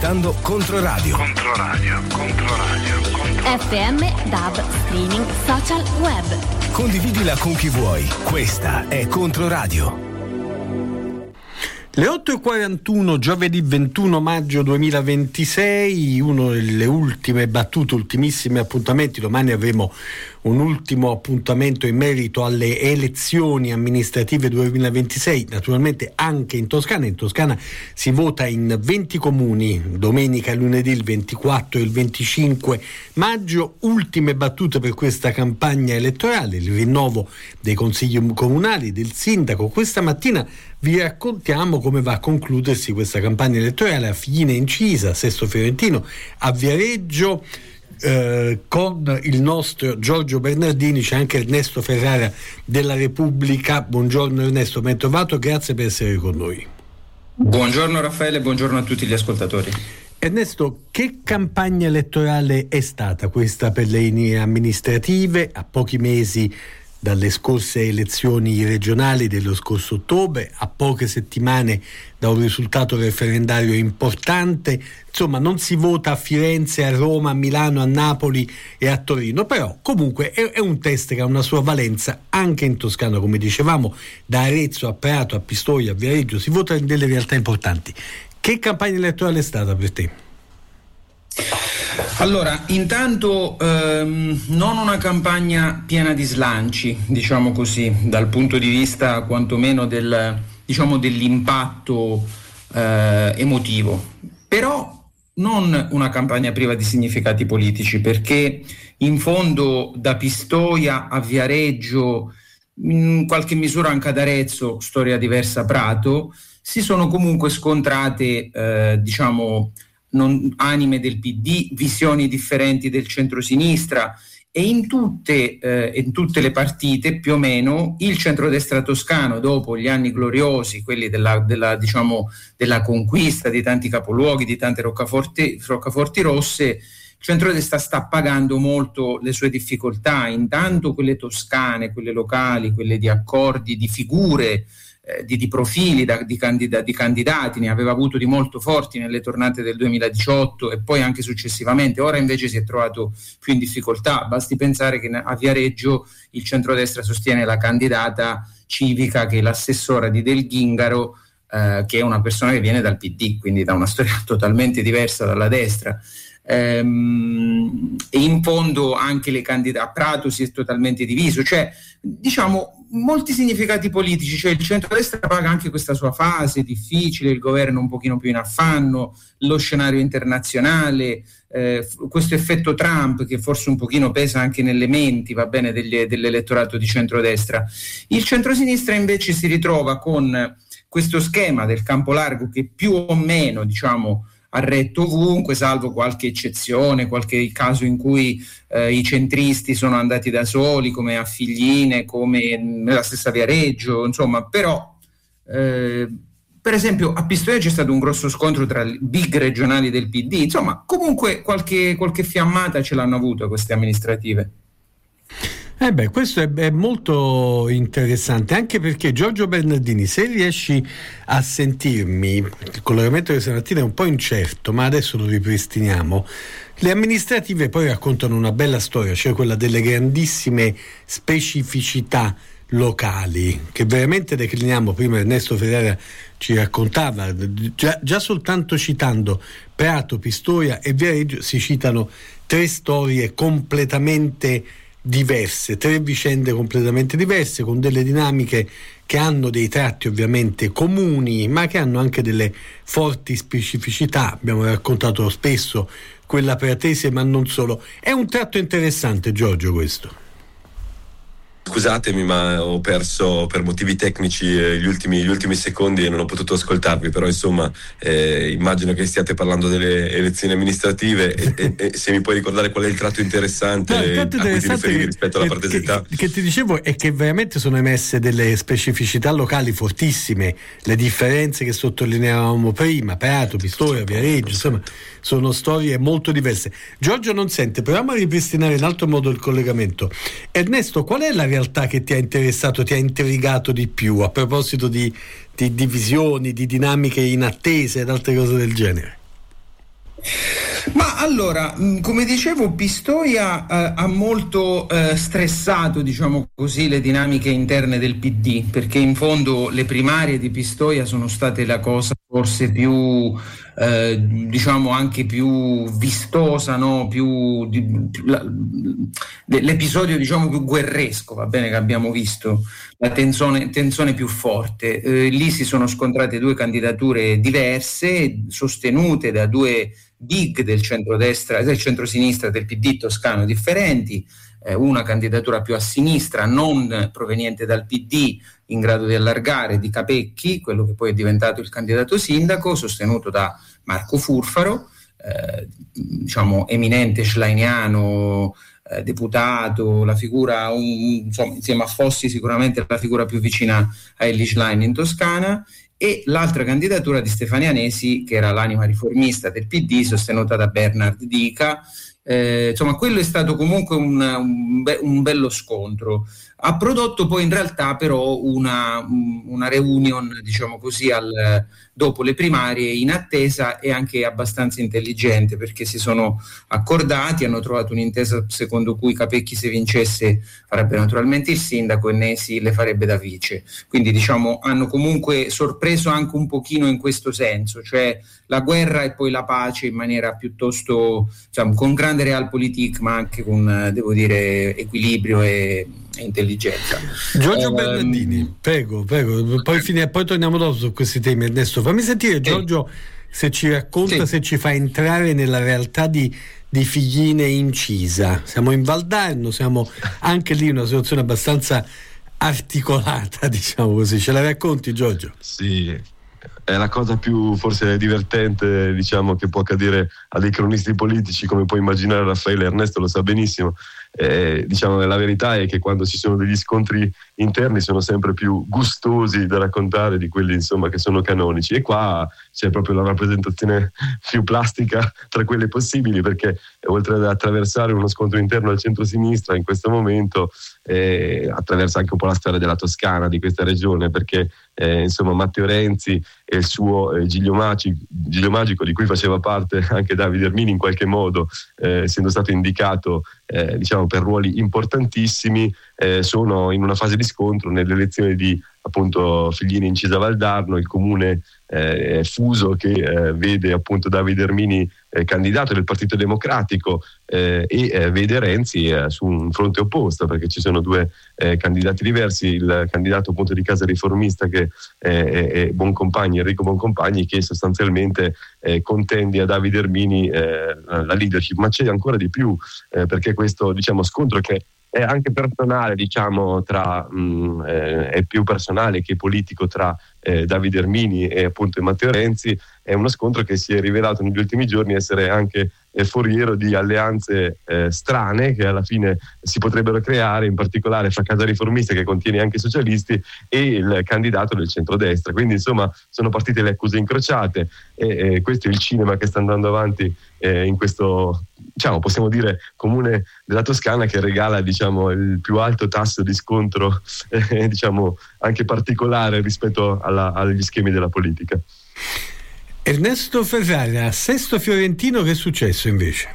ascoltando Controradio. Controradio, Controradio, Controradio. F M, D A B, streaming, social, web. Condividila con chi vuoi. Questa è Controradio. Le otto e quarantuno, giovedì ventuno maggio duemilaventisei, uno delle ultime battute, ultimissimi appuntamenti. Domani avremo un ultimo appuntamento in merito alle elezioni amministrative duemilaventisei, naturalmente anche in Toscana. In Toscana si vota in venti comuni, domenica e lunedì il ventiquattro e il venticinque maggio. Ultime battute per questa campagna elettorale, il rinnovo dei consigli comunali, del sindaco. Questa mattina vi raccontiamo come va a concludersi questa campagna elettorale a Fine Incisa, Sesto Fiorentino, a Viareggio, eh, con il nostro Giorgio Bernardini. C'è anche Ernesto Ferrara della Repubblica. Buongiorno Ernesto, ben trovato, grazie per essere con noi. Buongiorno Raffaele, buongiorno a tutti gli ascoltatori. Ernesto, che campagna elettorale è stata questa per le amministrative a pochi mesi dalle scorse elezioni regionali dello scorso ottobre, a poche settimane da un risultato referendario importante? Insomma, non si vota a Firenze, a Roma, a Milano, a Napoli e a Torino, però comunque è, è un test che ha una sua valenza anche in Toscana, come dicevamo, da Arezzo a Prato, a Pistoia, a Viareggio, si vota in delle realtà importanti. Che campagna elettorale è stata per te? Allora, intanto ehm, non una campagna piena di slanci, diciamo così, dal punto di vista quantomeno del, diciamo, dell'impatto eh, emotivo, però non una campagna priva di significati politici, perché in fondo da Pistoia a Viareggio, in qualche misura anche ad Arezzo, storia diversa Prato, si sono comunque scontrate eh, diciamo Non, anime del P D, visioni differenti del centrosinistra, e in tutte, eh, in tutte le partite più o meno il centrodestra toscano, dopo gli anni gloriosi, quelli della, della, diciamo, della conquista di tanti capoluoghi, di tante roccaforti, roccaforti rosse, il centrodestra sta pagando molto le sue difficoltà, intanto quelle toscane, quelle locali, quelle di accordi, di figure, Di, di profili da, di, candida, di candidati, ne aveva avuto di molto forti nelle tornate del duemiladiciotto e poi anche successivamente. Ora invece si è trovato più in difficoltà. Basti pensare che a Viareggio il centrodestra sostiene la candidata civica, che è l'assessora di Del Ghingaro, eh, che è una persona che viene dal P D, quindi da una storia totalmente diversa dalla destra. Ehm, e in fondo anche le candidate a Prato si è totalmente diviso, cioè diciamo molti significati politici, cioè il centrodestra paga anche questa sua fase difficile, il governo un pochino più in affanno, lo scenario internazionale, eh, questo effetto Trump che forse un pochino pesa anche nelle menti, va bene, degli, dell'elettorato di centrodestra. Il centrosinistra invece si ritrova con questo schema del campo largo che più o meno, diciamo, ha retto ovunque, salvo qualche eccezione, qualche caso in cui eh, i centristi sono andati da soli, come a Figline, come nella stessa Viareggio, insomma, però eh, per esempio a Pistoia c'è stato un grosso scontro tra i big regionali del P D, insomma, comunque qualche, qualche fiammata ce l'hanno avuto queste amministrative. Eh beh, questo è, è molto interessante, anche perché Giorgio Bernardini, se riesci a sentirmi, il collegamento di stamattina è un po' incerto, ma adesso lo ripristiniamo. Le amministrative poi raccontano una bella storia, cioè quella delle grandissime specificità locali, che veramente decliniamo. Prima Ernesto Ferrara ci raccontava, già, già soltanto citando Prato, Pistoia e Viareggio si citano tre storie completamente diverse, tre vicende completamente diverse, con delle dinamiche che hanno dei tratti ovviamente comuni, ma che hanno anche delle forti specificità. Abbiamo raccontato spesso quella pratese, ma non solo. È un tratto interessante, Giorgio, questo. Scusatemi, ma ho perso per motivi tecnici eh, gli, ultimi, gli ultimi secondi e non ho potuto ascoltarvi, però insomma eh, immagino che stiate parlando delle elezioni amministrative e, e, e se mi puoi ricordare qual è il tratto interessante, no, il tratto a interessante cui ti riferivi rispetto alla partesità. Che, che ti dicevo è che veramente sono emesse delle specificità locali fortissime, le differenze che sottolineavamo prima, Prato, Pistoia, Viareggio, insomma sono storie molto diverse. Giorgio non sente, proviamo a ripristinare in altro modo il collegamento. Ernesto, qual è la realtà che ti ha interessato, ti ha intrigato di più a proposito di, di divisioni, di dinamiche inattese ed altre cose del genere? Ma allora, come dicevo, Pistoia eh, ha molto eh, stressato, diciamo così, le dinamiche interne del P D, perché in fondo le primarie di Pistoia sono state la cosa forse più, eh, diciamo anche più vistosa, no? Più, di, la, l'episodio diciamo più guerresco, va bene, che abbiamo visto, la tensione, tensione più forte. Eh, lì si sono scontrate due candidature diverse, sostenute da due big del centrodestra, del centrosinistra, del P D toscano differenti, eh, una candidatura più a sinistra, non proveniente dal P D, in grado di allargare, di Capecchi, quello che poi è diventato il candidato sindaco, sostenuto da Marco Furfaro, eh, diciamo eminente schleiniano, eh, deputato, la figura, un, insomma, insieme a Fossi sicuramente la figura più vicina a Elly Schlein in Toscana, e l'altra candidatura di Stefania Nesi, che era l'anima riformista del P D, sostenuta da Bernard Dica. Eh, insomma, quello è stato comunque un, un, be- un bello scontro. Ha prodotto poi in realtà però una, una reunion, diciamo così, al, dopo le primarie in attesa e anche abbastanza intelligente, perché si sono accordati, hanno trovato un'intesa secondo cui Capecchi, se vincesse, farebbe naturalmente il sindaco e Nesi le farebbe da vice. Quindi diciamo hanno comunque sorpreso anche un pochino in questo senso, cioè la guerra e poi la pace in maniera piuttosto, diciamo, con grande realpolitik, ma anche con, devo dire, equilibrio e intelligenza. Giorgio eh, Bernardini, prego, prego, poi, fine, poi torniamo dopo su questi temi. Ernesto, fammi sentire Giorgio se ci racconta, sì. se ci fa entrare nella realtà di, di Figline Incisa. Siamo in Valdarno, siamo anche lì in una situazione abbastanza articolata, diciamo così. Ce la racconti, Giorgio? Sì, è la cosa più forse divertente, diciamo, che può accadere a dei cronisti politici, come può immaginare Raffaele. Ernesto lo sa benissimo. Eh, diciamo, la verità è che quando ci sono degli scontri interni sono sempre più gustosi da raccontare di quelli, insomma, che sono canonici, e qua c'è proprio la rappresentazione più plastica tra quelle possibili, perché oltre ad attraversare uno scontro interno al centro-sinistra in questo momento eh, attraversa anche un po' la storia della Toscana, di questa regione, perché eh, insomma Matteo Renzi e il suo eh, Giglio, Magico, Giglio Magico, di cui faceva parte anche Davide Ermini in qualche modo, eh, essendo stato indicato eh, diciamo per ruoli importantissimi, eh, sono in una fase di scontro nelle elezioni di appunto Figline Incisa Valdarno, il comune eh, fuso che eh, vede appunto Davide Ermini eh, candidato del Partito Democratico eh, e eh, vede Renzi eh, su un fronte opposto, perché ci sono due eh, candidati diversi, il candidato appunto di Casa Riformista che eh, è, è Boncompagni, Enrico Boncompagni, che sostanzialmente eh, contende a Davide Ermini eh, la leadership, ma c'è ancora di più eh, perché questo, diciamo, scontro che è anche personale, diciamo, tra mh, eh, è più personale che politico tra eh, Davide Ermini e appunto Matteo Renzi, è uno scontro che si è rivelato negli ultimi giorni essere anche eh, foriero di alleanze eh, strane che alla fine si potrebbero creare, in particolare fra Casa Riformista, che contiene anche i socialisti, e il candidato del centrodestra. Quindi insomma sono partite le accuse incrociate e eh, questo è il cinema che sta andando avanti eh, in questo, diciamo, possiamo dire, comune della Toscana, che regala, diciamo, il più alto tasso di scontro eh, diciamo anche particolare rispetto alla, agli schemi della politica. Ernesto Ferrara, Sesto Fiorentino, che è successo invece?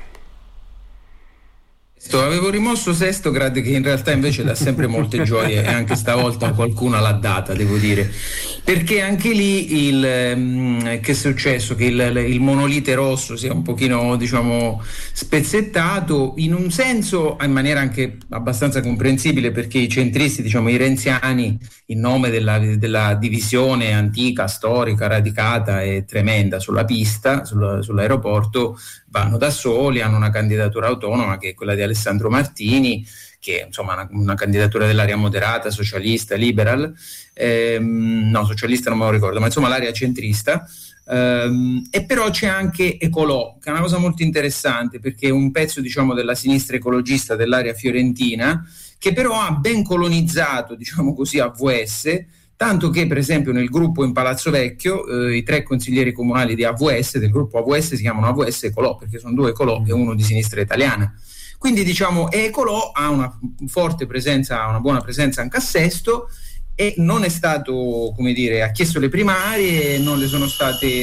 Avevo rimosso Sestograd, che in realtà invece dà sempre molte gioie, e anche stavolta qualcuno l'ha data, devo dire, perché anche lì il um, che è successo? Che il, il monolite rosso sia un pochino, diciamo, spezzettato, in un senso in maniera anche abbastanza comprensibile, perché i centristi, diciamo i renziani, in nome della, della divisione antica, storica, radicata e tremenda sulla pista, sul, sull'aeroporto, vanno da soli, hanno una candidatura autonoma che è quella di Alessandro Martini, che è insomma una, una candidatura dell'area moderata, socialista, liberal, ehm, no, socialista non me lo ricordo, ma insomma l'area centrista. Um, e però c'è anche Ecolò, che è una cosa molto interessante, perché è un pezzo, diciamo, della sinistra ecologista dell'area fiorentina, che però ha ben colonizzato, diciamo così, A V S, tanto che per esempio nel gruppo in Palazzo Vecchio eh, i tre consiglieri comunali di A V S, del gruppo A V S, si chiamano A V S Ecolò, perché sono due Ecolò e uno di sinistra italiana. Quindi, diciamo, Ecolò ha una forte presenza, una buona presenza anche a Sesto, e non è stato, come dire, ha chiesto le primarie, non le sono state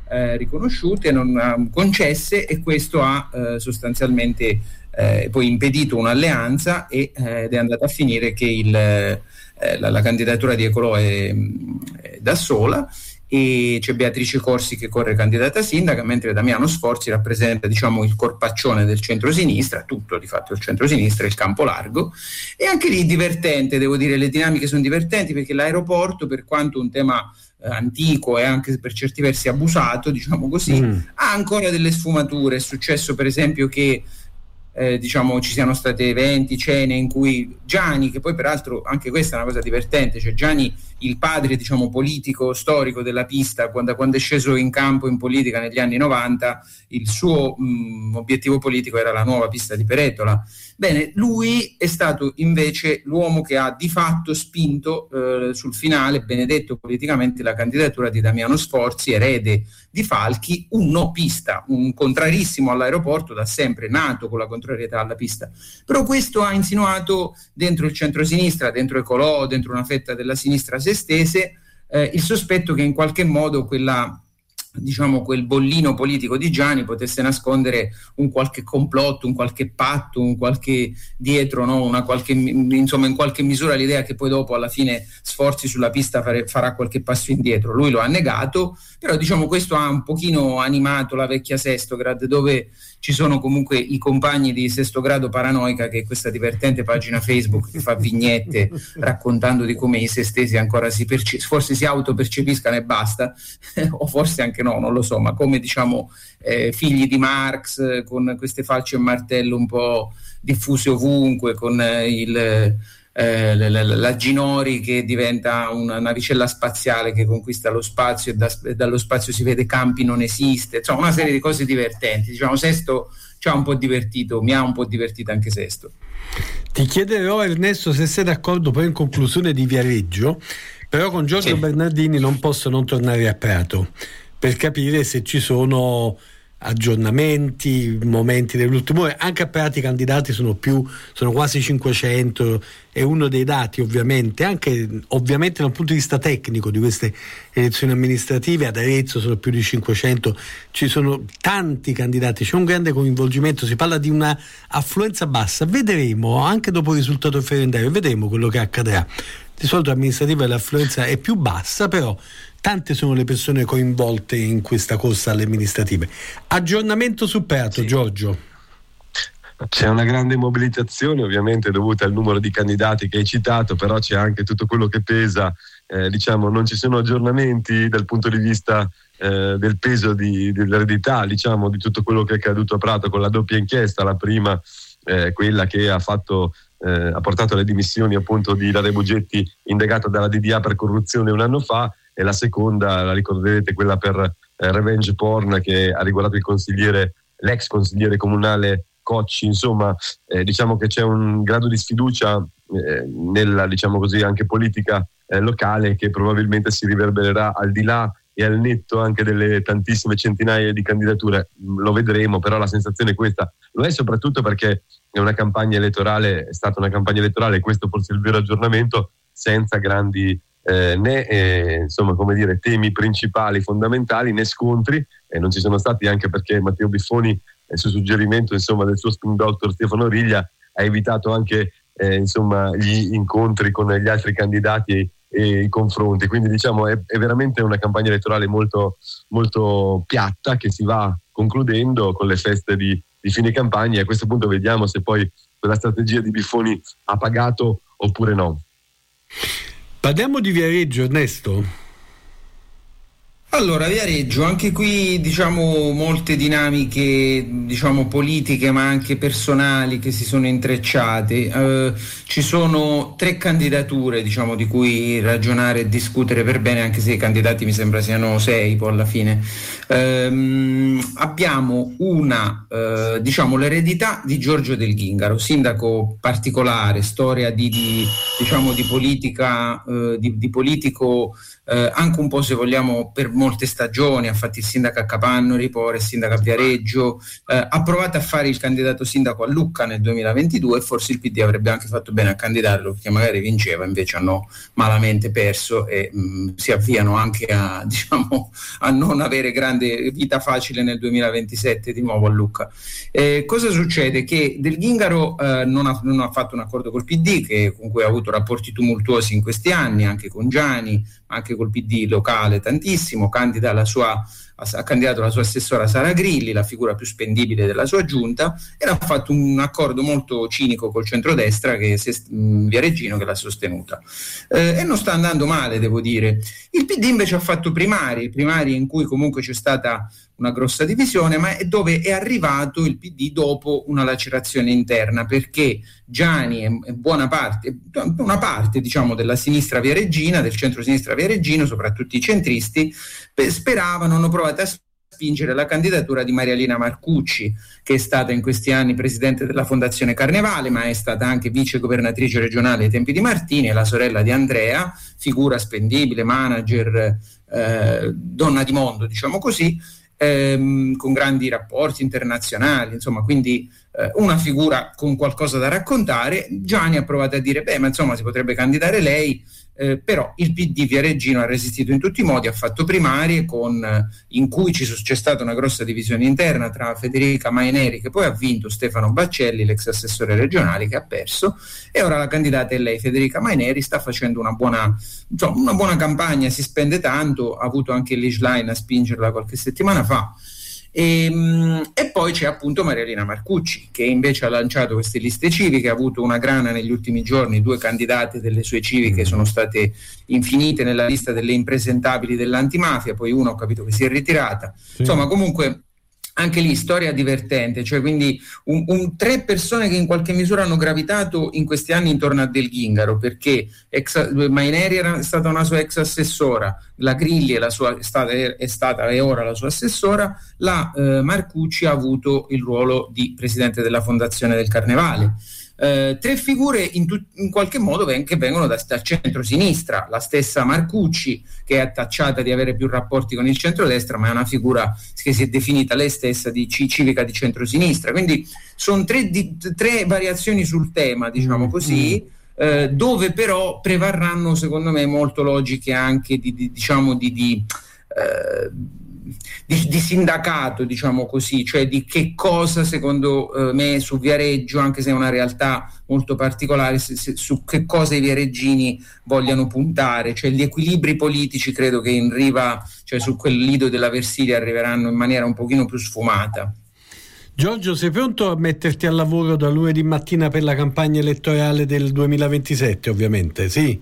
eh, riconosciute, non eh, concesse, e questo ha eh, sostanzialmente eh, poi impedito un'alleanza e, eh, ed è andata a finire che il, eh, la, la candidatura di Ecolò è, è da sola, e c'è Beatrice Corsi che corre candidata sindaca, mentre Damiano Sforzi rappresenta, diciamo, il corpaccione del centrosinistra, tutto di fatto il centrosinistra, il campo largo. E anche lì divertente, devo dire, le dinamiche sono divertenti, perché l'aeroporto, per quanto un tema eh, antico e anche per certi versi abusato, diciamo così, mm. ha ancora delle sfumature. È successo per esempio che Eh, diciamo ci siano stati eventi, cene in cui Gianni, che poi peraltro anche questa è una cosa divertente, cioè Gianni, il padre, diciamo, politico storico della pista, quando, quando è sceso in campo in politica negli anni novanta, il suo mh, obiettivo politico era la nuova pista di Peretola. Bene, lui è stato invece l'uomo che ha di fatto spinto eh, sul finale, benedetto politicamente, la candidatura di Damiano Sforzi, erede di Falchi, un no pista, un contrarissimo all'aeroporto, da sempre nato con la contrarietà alla pista. Però questo ha insinuato dentro il centrosinistra, dentro Ecolò, dentro una fetta della sinistra sestese, eh, il sospetto che in qualche modo quella, diciamo, quel bollino politico di Gianni potesse nascondere un qualche complotto, un qualche patto, un qualche dietro, no? Una qualche, insomma, in qualche misura l'idea che poi dopo alla fine Sforzi sulla pista fare, farà qualche passo indietro. Lui lo ha negato, però diciamo questo ha un pochino animato la vecchia Sestograd, dove ci sono comunque i compagni di Sesto Grado Paranoica, che è questa divertente pagina Facebook che fa vignette raccontando di come i sestesi ancora si perce- forse si autopercepiscano e basta, o forse anche no, non lo so, ma come, diciamo, eh, figli di Marx, con queste falce e martello un po' diffuse ovunque, con eh, il Eh, la, la, la Ginori che diventa una navicella spaziale che conquista lo spazio, e, da, e dallo spazio si vede Campi non esiste, insomma una serie di cose divertenti. Diciamo Sesto ci ha un po' divertito, mi ha un po' divertito anche Sesto. Ti chiederò, Ernesto, se sei d'accordo poi in conclusione di Viareggio, però con Giorgio sì. Bernardini non posso non tornare a Prato per capire se ci sono aggiornamenti, momenti dell'ultimo ore. Anche a Prato i candidati sono più, sono quasi cinquecento, è uno dei dati ovviamente, anche ovviamente dal punto di vista tecnico di queste elezioni amministrative. Ad Arezzo sono più di cinquecento, ci sono tanti candidati, c'è un grande coinvolgimento, si parla di una affluenza bassa. Vedremo, anche dopo il risultato referendario, vedremo quello che accadrà. Di solito amministrativa l'affluenza è più bassa, però tante sono le persone coinvolte in questa corsa alle amministrative. Aggiornamento su Prato, sì. Giorgio. C'è una grande mobilitazione ovviamente dovuta al numero di candidati che hai citato, però c'è anche tutto quello che pesa, eh, diciamo non ci sono aggiornamenti dal punto di vista eh, del peso di, dell'eredità, diciamo, di tutto quello che è accaduto a Prato con la doppia inchiesta, la prima eh, quella che ha fatto eh, ha portato alle dimissioni appunto di Ilaria Bugetti, indagata dalla D D A per corruzione un anno fa, e la seconda, la ricorderete, quella per eh, revenge porn, che ha riguardato il consigliere, l'ex consigliere comunale Cocci. Insomma, eh, diciamo che c'è un grado di sfiducia eh, nella, diciamo così, anche politica eh, locale, che probabilmente si riverbererà al di là e al netto anche delle tantissime centinaia di candidature. Lo vedremo, però la sensazione è questa. Lo è soprattutto perché è una campagna elettorale, è stata una campagna elettorale, e questo forse è il vero aggiornamento, senza grandi Eh, né eh, insomma, come dire, temi principali, fondamentali, né scontri, e eh, non ci sono stati, anche perché Matteo Biffoni, eh, su suggerimento insomma del suo spin doctor Stefano Riglia, ha evitato anche eh, insomma gli incontri con gli altri candidati e, e i confronti. Quindi diciamo è, è veramente una campagna elettorale molto, molto piatta, che si va concludendo con le feste di, di fine campagna, e a questo punto vediamo se poi quella strategia di Biffoni ha pagato oppure no. Parliamo di Viareggio, Ernesto. Allora, Viareggio, anche qui diciamo molte dinamiche, diciamo politiche ma anche personali che si sono intrecciate. Eh, ci sono tre candidature, diciamo, di cui ragionare e discutere per bene, anche se i candidati mi sembra siano sei poi alla fine. Eh, abbiamo una, eh, diciamo, l'eredità di Giorgio Del Ghingaro, sindaco particolare, storia di, di diciamo di politica, eh, di, di politico eh, anche un po', se vogliamo, per molte stagioni, ha fatto il sindaco a Capanno, Ripoll, il sindaco a Viareggio, eh, ha provato a fare il candidato sindaco a Lucca nel duemilaventidue e forse il P D avrebbe anche fatto bene a candidarlo perché magari vinceva, invece hanno malamente perso e mh, si avviano anche a, diciamo, a non avere grande vita facile nel duemilaventisette di nuovo a Lucca. Eh, cosa succede? Che Del Gingaro eh, non, ha, non ha fatto un accordo col P D, che, con cui ha avuto rapporti tumultuosi in questi anni, anche con Giani, anche col P D locale tantissimo, candida la sua, ha candidato la sua assessora Sara Grilli, la figura più spendibile della sua giunta, e ha fatto un accordo molto cinico col centrodestra, che è Viareggino, che l'ha sostenuta. Eh, e non sta andando male, devo dire. Il P D invece ha fatto primarie, primarie in cui comunque c'è stata una grossa divisione, ma è dove è arrivato il P D dopo una lacerazione interna, perché Giani e buona parte, una parte diciamo della sinistra viareggina, del centro-sinistra viareggino, soprattutto i centristi, speravano, hanno provato a spingere la candidatura di Marialina Marcucci, che è stata in questi anni presidente della Fondazione Carnevale, ma è stata anche vice governatrice regionale ai tempi di Martini, è la sorella di Andrea, figura spendibile, manager, eh, donna di mondo, diciamo così, Ehm, con grandi rapporti internazionali, insomma, quindi eh, una figura con qualcosa da raccontare. Giani ha provato a dire, beh, ma insomma si potrebbe candidare lei, eh, però il P D viareggino ha resistito in tutti i modi, ha fatto primarie con, eh, in cui ci, c'è stata una grossa divisione interna tra Federica Maineri, che poi ha vinto, Stefano Baccelli, l'ex assessore regionale, che ha perso, e ora la candidata è lei, Federica Maineri. Sta facendo una buona, insomma, una buona campagna, si spende tanto, ha avuto anche l'Ishline a spingerla qualche settimana fa. E, e poi c'è appunto Marialina Marcucci, che invece ha lanciato queste liste civiche, ha avuto una grana negli ultimi giorni, due candidate delle sue civiche sono state infinite nella lista delle impresentabili dell'antimafia, poi una ho capito che si è ritirata, sì. Insomma, comunque anche lì storia divertente, cioè quindi un, un, tre persone che in qualche misura hanno gravitato in questi anni intorno a Del Gingaro, perché ex, Maineri era stata una sua ex assessora, la Grilli è, la sua, è, stata, è stata e ora la sua assessora, la eh, Marcucci ha avuto il ruolo di presidente della Fondazione del Carnevale. Uh, tre figure in, tu- in qualche modo ven- che vengono da, dal centro-sinistra, la stessa Marcucci, che è attacciata di avere più rapporti con il centrodestra, ma è una figura che si è definita lei stessa di c- civica di centro-sinistra, quindi sono tre, di- tre variazioni sul tema, diciamo così, mm. uh, dove però prevarranno secondo me molto logiche anche di, di diciamo di, di uh, Di, di sindacato, diciamo così, cioè di che cosa secondo eh, me su Viareggio, anche se è una realtà molto particolare, se, se, su che cosa i viareggini vogliano puntare, cioè gli equilibri politici credo che in riva, cioè su quel lido della Versilia, arriveranno in maniera un pochino più sfumata. Giorgio, sei pronto a metterti al lavoro da lunedì mattina per la campagna elettorale del duemilaventisette, ovviamente, sì?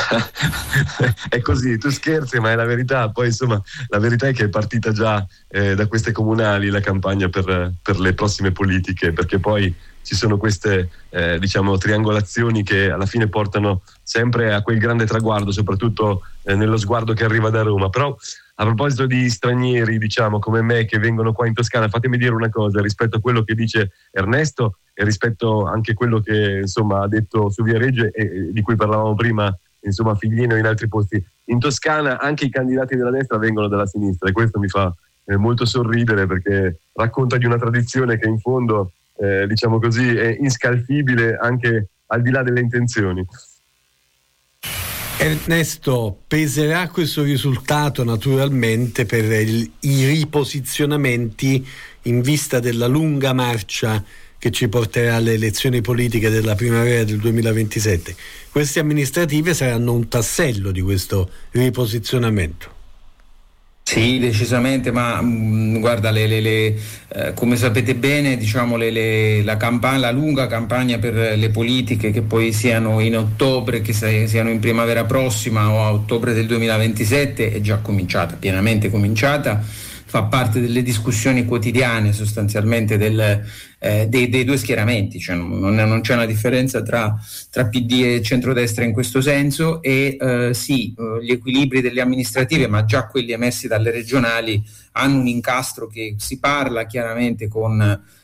È così, tu scherzi, ma è la verità. Poi insomma la verità è che è partita già eh, da queste comunali la campagna per, per le prossime politiche, perché poi ci sono queste eh, diciamo triangolazioni che alla fine portano sempre a quel grande traguardo, soprattutto eh, nello sguardo che arriva da Roma. Però a proposito di stranieri, diciamo come me, che vengono qua in Toscana, fatemi dire una cosa rispetto a quello che dice Ernesto e rispetto anche a quello che insomma ha detto su Viareggio e, e di cui parlavamo prima, insomma Figlino, in altri posti. In Toscana anche i candidati della destra vengono dalla sinistra, e questo mi fa eh, molto sorridere, perché racconta di una tradizione che in fondo eh, diciamo così è inscalfibile anche al di là delle intenzioni. Ernesto, peserà questo risultato naturalmente per il, i riposizionamenti in vista della lunga marcia che ci porterà alle elezioni politiche della primavera del duemilaventisette. Queste amministrative saranno un tassello di questo riposizionamento. Sì, decisamente, ma mh, guarda, le, le, le, eh, come sapete bene, diciamo le, le, la, campagna, la lunga campagna per le politiche, che poi siano in ottobre, che siano in primavera prossima o a ottobre del duemilaventisette, è già cominciata, pienamente cominciata, fa parte delle discussioni quotidiane sostanzialmente del, eh, dei, dei due schieramenti, cioè non, non c'è una differenza tra, tra P D e centrodestra in questo senso, e eh, sì, eh, gli equilibri delle amministrative, ma già quelli emersi dalle regionali, hanno un incastro che si parla chiaramente con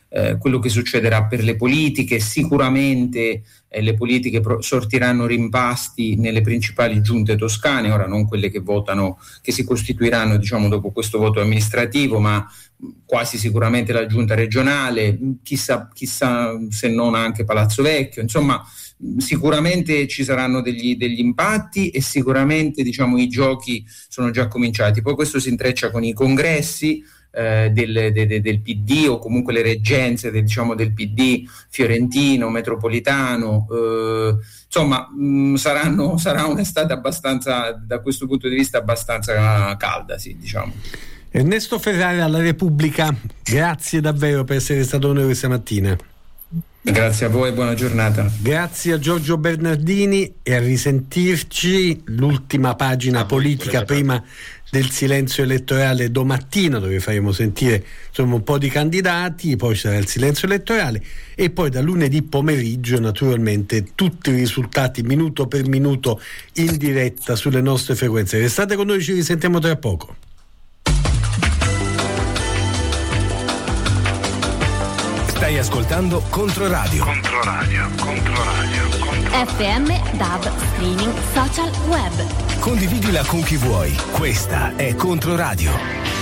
eh, quello che succederà per le politiche. Sicuramente eh, le politiche pro- sortiranno rimpasti nelle principali giunte toscane, ora non quelle che votano, che si costituiranno diciamo dopo questo voto amministrativo, ma quasi sicuramente la giunta regionale, chissà, chissà se non anche Palazzo Vecchio, insomma sicuramente ci saranno degli, degli impatti e sicuramente diciamo i giochi sono già cominciati. Poi questo si intreccia con i congressi eh, del, de, de, del P D o comunque le reggenze del, diciamo, del P D fiorentino, metropolitano, eh, insomma mh, saranno, sarà un'estate abbastanza, da questo punto di vista abbastanza calda, sì, diciamo. Ernesto Ferrari alla Repubblica, grazie davvero per essere stato con noi questa mattina. Grazie a voi, buona giornata. Grazie a Giorgio Bernardini e a risentirci. L'ultima pagina politica prima del silenzio elettorale domattina, dove faremo sentire insomma un po' di candidati, poi sarà il silenzio elettorale e poi da lunedì pomeriggio naturalmente tutti i risultati minuto per minuto in diretta sulle nostre frequenze. Restate con noi, ci risentiamo tra poco. Stai ascoltando Controradio. Controradio, Controradio, Controradio. F M, D A B, streaming, social, web. Condividila con chi vuoi. Questa è Controradio.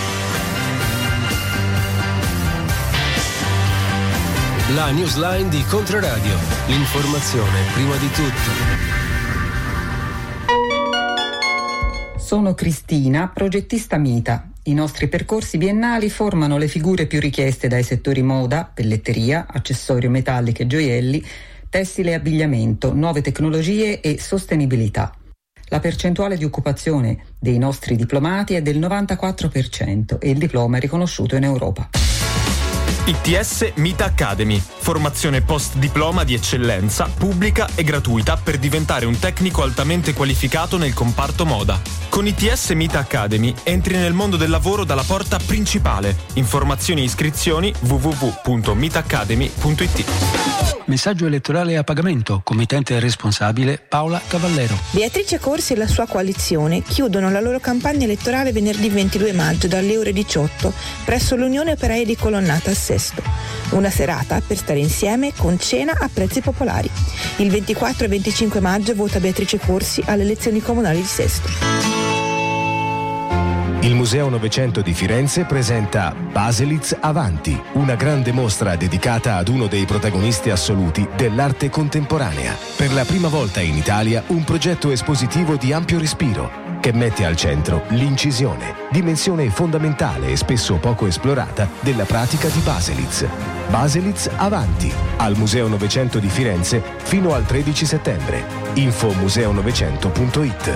La newsline di Controradio. L'informazione prima di tutto. Sono Cristina, progettista Mita. I nostri percorsi biennali formano le figure più richieste dai settori moda, pelletteria, accessorio metalliche e gioielli, tessile e abbigliamento, nuove tecnologie e sostenibilità. La percentuale di occupazione dei nostri diplomati è del novantaquattro per cento e il diploma è riconosciuto in Europa. I T S Mita Academy, formazione post diploma di eccellenza, pubblica e gratuita per diventare un tecnico altamente qualificato nel comparto moda. Con I T S Mita Academy entri nel mondo del lavoro dalla porta principale. Informazioni e iscrizioni w w w punto mita academy punto i t. Messaggio elettorale a pagamento. Committente responsabile Paola Cavallero. Beatrice Corsi e la sua coalizione chiudono la loro campagna elettorale venerdì ventidue maggio dalle ore diciotto presso l'Unione Operaia di Colonnata a Sesto. Una serata per stare insieme con cena a prezzi popolari. Il ventiquattro e venticinque maggio vota Beatrice Corsi alle elezioni comunali di Sesto. Il Museo Novecento di Firenze presenta Baselitz Avanti, una grande mostra dedicata ad uno dei protagonisti assoluti dell'arte contemporanea. Per la prima volta in Italia un progetto espositivo di ampio respiro che mette al centro l'incisione, dimensione fondamentale e spesso poco esplorata della pratica di Baselitz. Baselitz Avanti, al Museo Novecento di Firenze fino al tredici settembre. Info museo novecento punto it.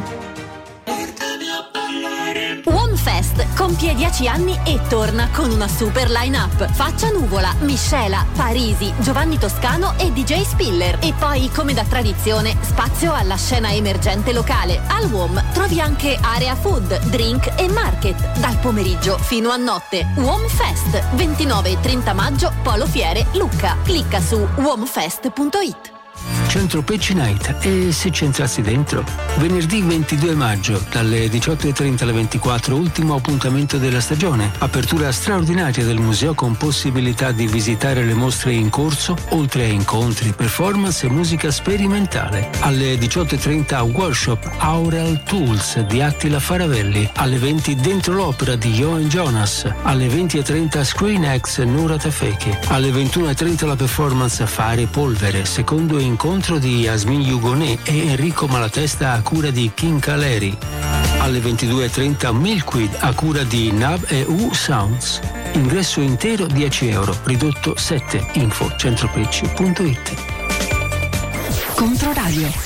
Fest compie dieci anni e torna con una super line-up. Faccia Nuvola, Miscela, Parisi, Giovanni Toscano e D J Spiller. E poi, come da tradizione, spazio alla scena emergente locale. Al W O M trovi anche area food, drink e market. Dal pomeriggio fino a notte. W O M Fest, ventinove e trenta maggio, Polo Fiere, Lucca. Clicca su womfest punto it. Centro Pecci Night. E se ci entrassi dentro? Venerdì ventidue maggio, dalle diciotto e trenta alle ventiquattro, ultimo appuntamento della stagione. Apertura straordinaria del museo con possibilità di visitare le mostre in corso, oltre a incontri, performance e musica sperimentale. Alle diciotto e trenta workshop Aural Tools di Attila Faravelli. Alle venti dentro l'opera di Johan Jonas. Alle venti e trenta Screen X Nura Tafeki. Alle ventuno e trenta la performance Fare Polvere, secondo incontro di Yasmin Yugoné e Enrico Malatesta a cura di King Caleri. Alle ventidue e trenta Milkweed a cura di Nab e U Sounds. Ingresso intero dieci euro, ridotto sette. Info centropecci punto it. Controradio.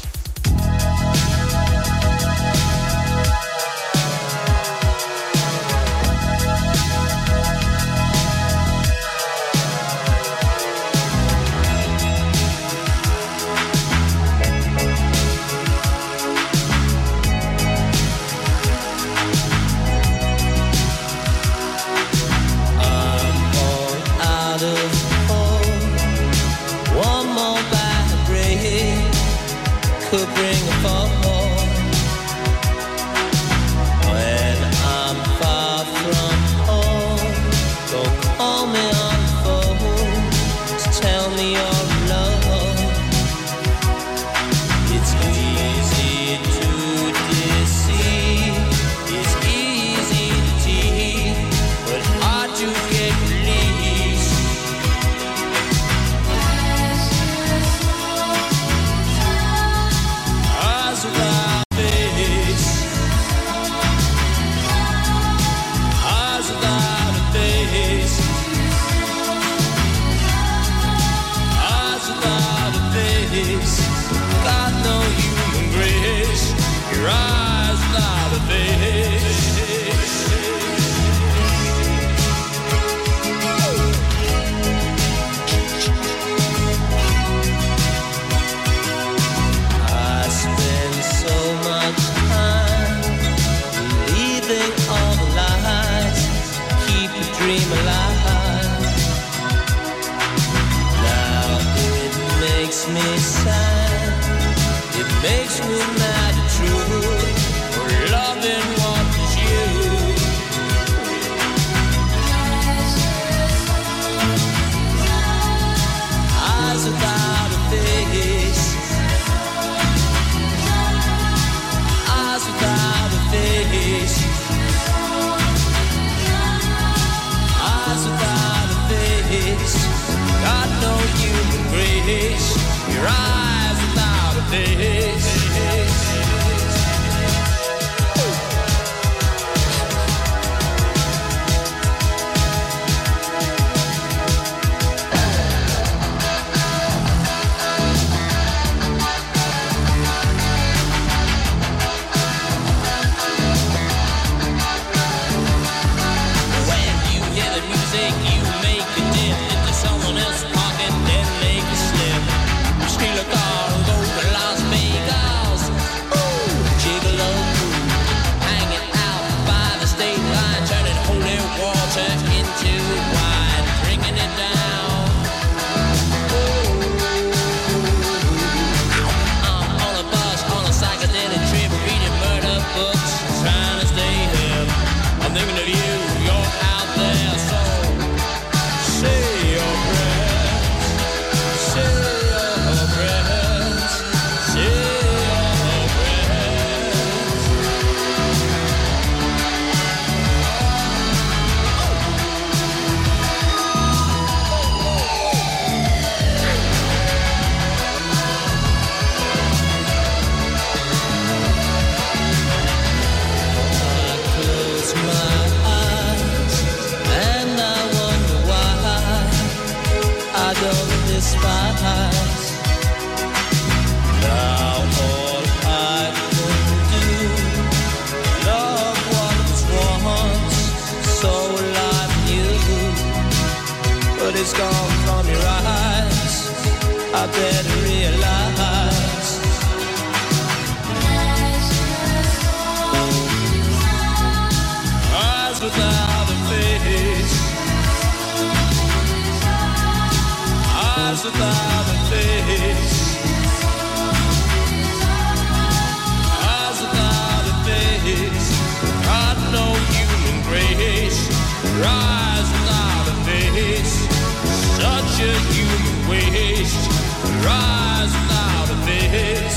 Could bring a fall when I'm far from home. Don't call me on the phone. me your love. It's easy to deceive, it's easy to tease, but hard to get released. Eyes without face, eyes without a face, eyes without a face. Got no human grace. Your eyes without a face. I spend so much time believing all the lies, keep the dream alive. Now it makes me sad, it makes me mad at truth, for loving what is you. Eyes without a face, eyes without a face, eyes without a face. Got no human grace. Your eyes without a face. When you hear the music, you make a dip into someone else's pocket, then make a slip. Steal a car and go to Las Vegas. Ooh, gigolo, hanging out by the state line, turning holy water into wine, drinking it down. Ooh, I'm on a bus, on a psychedelic trip, reading murder books, trying to stay hip. I'm thinking of you, you're out there, so say your prayers, say your prayers, say your prayers. I close my eyes and I wonder why I don't despise. Now all I can do, love what was once so like you, but it's gone from your eyes. I better realize. Eyes without a face, eyes without a face, eyes without a face. Got no human grace. Your eyes without a face, such a human waste. Your eyes without a face.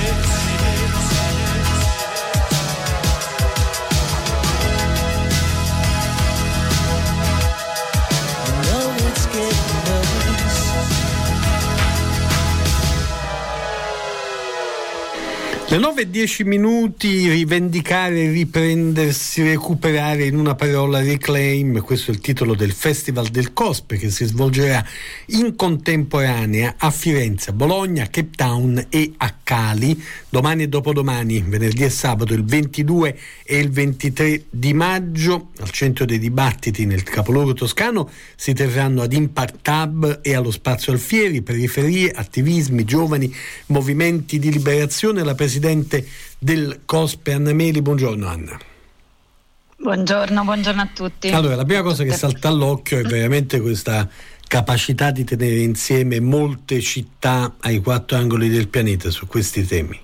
Le nove e dieci minuti, rivendicare, riprendersi, recuperare, in una parola reclaim, questo è il titolo del Festival del Cospe che si svolgerà in contemporanea a Firenze, a Bologna, Cape Town e a Cali, domani e dopodomani, venerdì e sabato, il ventidue e il ventitré di maggio. Al centro dei dibattiti nel capoluogo toscano si terranno ad Impact Hub e allo Spazio Alfieri, periferie, attivismi, giovani, movimenti di liberazione. La Presidente del Cospe, Anna Meli, buongiorno Anna. Buongiorno, buongiorno a tutti. Allora, la prima cosa che salta all'occhio è veramente questa capacità di tenere insieme molte città ai quattro angoli del pianeta su questi temi.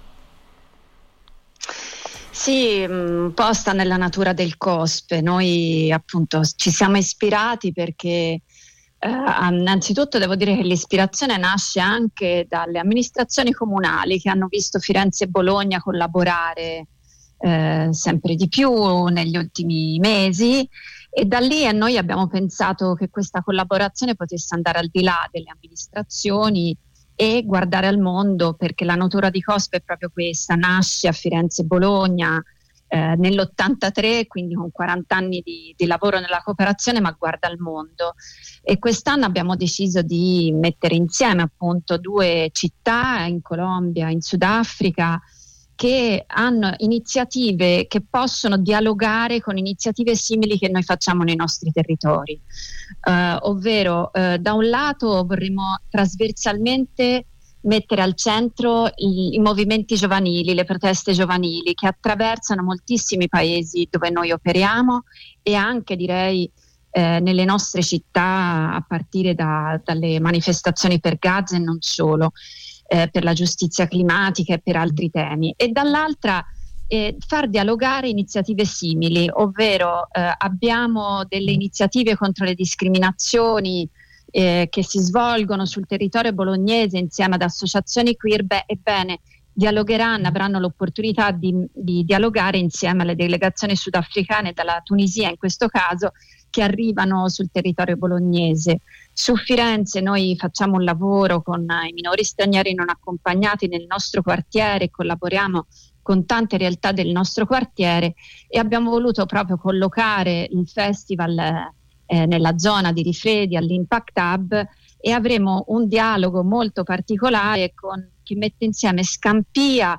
Sì, un po' sta nella natura del Cospe. Noi appunto ci siamo ispirati perché innanzitutto devo dire che l'ispirazione nasce anche dalle amministrazioni comunali che hanno visto Firenze e Bologna collaborare eh, sempre di più negli ultimi mesi, e da lì a noi abbiamo pensato che questa collaborazione potesse andare al di là delle amministrazioni e guardare al mondo, perché la natura di Cospe è proprio questa: nasce a Firenze e Bologna eh, nell'ottantatré, quindi con quaranta anni di, di lavoro nella cooperazione, ma guarda al mondo. E quest'anno abbiamo deciso di mettere insieme appunto due città in Colombia, in Sudafrica, che hanno iniziative che possono dialogare con iniziative simili che noi facciamo nei nostri territori, uh, ovvero uh, da un lato vorremmo trasversalmente mettere al centro i, i movimenti giovanili, le proteste giovanili che attraversano moltissimi paesi dove noi operiamo, e anche direi eh, nelle nostre città, a partire da, dalle manifestazioni per Gaza e non solo. Eh, per la giustizia climatica e per altri temi, e dall'altra eh, far dialogare iniziative simili, ovvero eh, abbiamo delle iniziative contro le discriminazioni eh, che si svolgono sul territorio bolognese insieme ad associazioni queer. Beh, ebbene, dialogheranno, avranno l'opportunità di, di dialogare insieme alle delegazioni sudafricane, dalla Tunisia in questo caso, che arrivano sul territorio bolognese. Su Firenze noi facciamo un lavoro con i minori stranieri non accompagnati nel nostro quartiere e collaboriamo con tante realtà del nostro quartiere, e abbiamo voluto proprio collocare il festival eh, nella zona di Rifredi all'Impact Hub, e avremo un dialogo molto particolare con che mette insieme Scampia,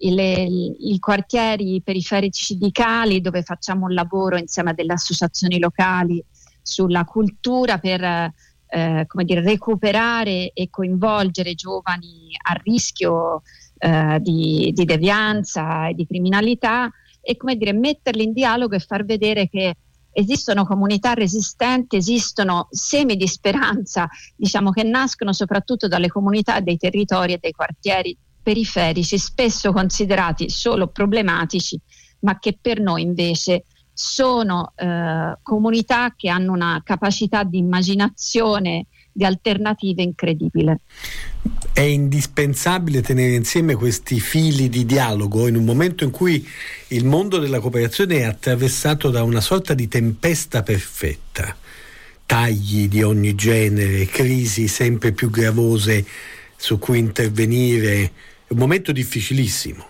i, i quartieri periferici di Cali, dove facciamo un lavoro insieme a delle associazioni locali sulla cultura per eh, come dire, recuperare e coinvolgere giovani a rischio eh, di, di devianza e di criminalità, e come dire, metterli in dialogo e far vedere che esistono comunità resistenti, esistono semi di speranza, diciamo, che nascono soprattutto dalle comunità dei territori e dei quartieri periferici, spesso considerati solo problematici, ma che per noi invece sono eh, comunità che hanno una capacità di immaginazione, di alternative incredibile. È indispensabile tenere insieme questi fili di dialogo in un momento in cui il mondo della cooperazione è attraversato da una sorta di tempesta perfetta, tagli di ogni genere, crisi sempre più gravose su cui intervenire, è un momento difficilissimo.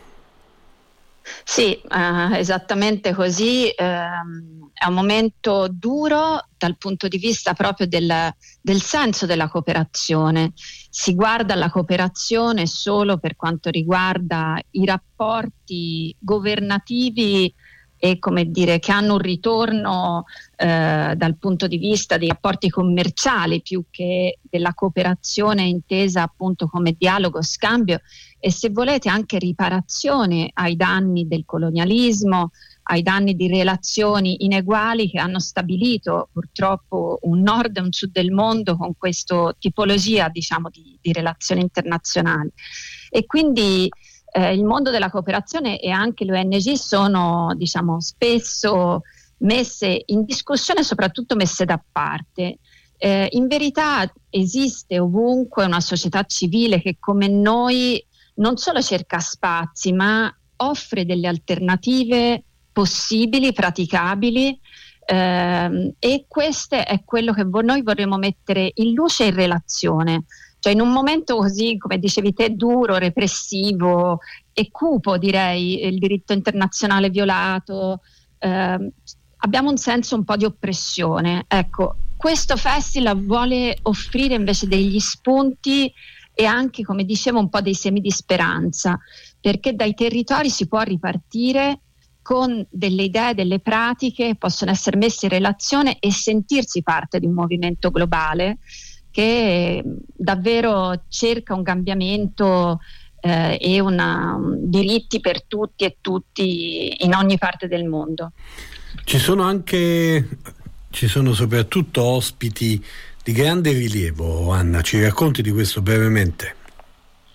Sì, eh, esattamente così. Eh, è un momento duro dal punto di vista proprio del, del senso della cooperazione. Si guarda alla cooperazione solo per quanto riguarda i rapporti governativi e, come dire, che hanno un ritorno eh, dal punto di vista dei rapporti commerciali, più che della cooperazione intesa appunto come dialogo, scambio e, se volete, anche riparazione ai danni del colonialismo, ai danni di relazioni ineguali che hanno stabilito purtroppo un nord e un sud del mondo con questa tipologia, diciamo, di, di relazioni internazionali. E quindi eh, il mondo della cooperazione e anche le O N G sono, diciamo, spesso messe in discussione, soprattutto messe da parte. Eh, in verità esiste ovunque una società civile che, come noi, non solo cerca spazi, ma offre delle alternative possibili, praticabili, ehm, e questo è quello che noi vorremmo mettere in luce e in relazione. Cioè, in un momento così, come dicevi te, duro, repressivo e cupo, direi, il diritto internazionale violato, ehm, abbiamo un senso un po' di oppressione. Ecco, questo festival vuole offrire invece degli spunti e anche, come dicevo, un po' dei semi di speranza, perché dai territori si può ripartire con delle idee, delle pratiche, possono essere messe in relazione e sentirsi parte di un movimento globale che davvero cerca un cambiamento eh, e una, um, diritti per tutti e tutti in ogni parte del mondo. Ci sono anche, ci sono soprattutto ospiti di grande rilievo. Anna, ci racconti di questo brevemente?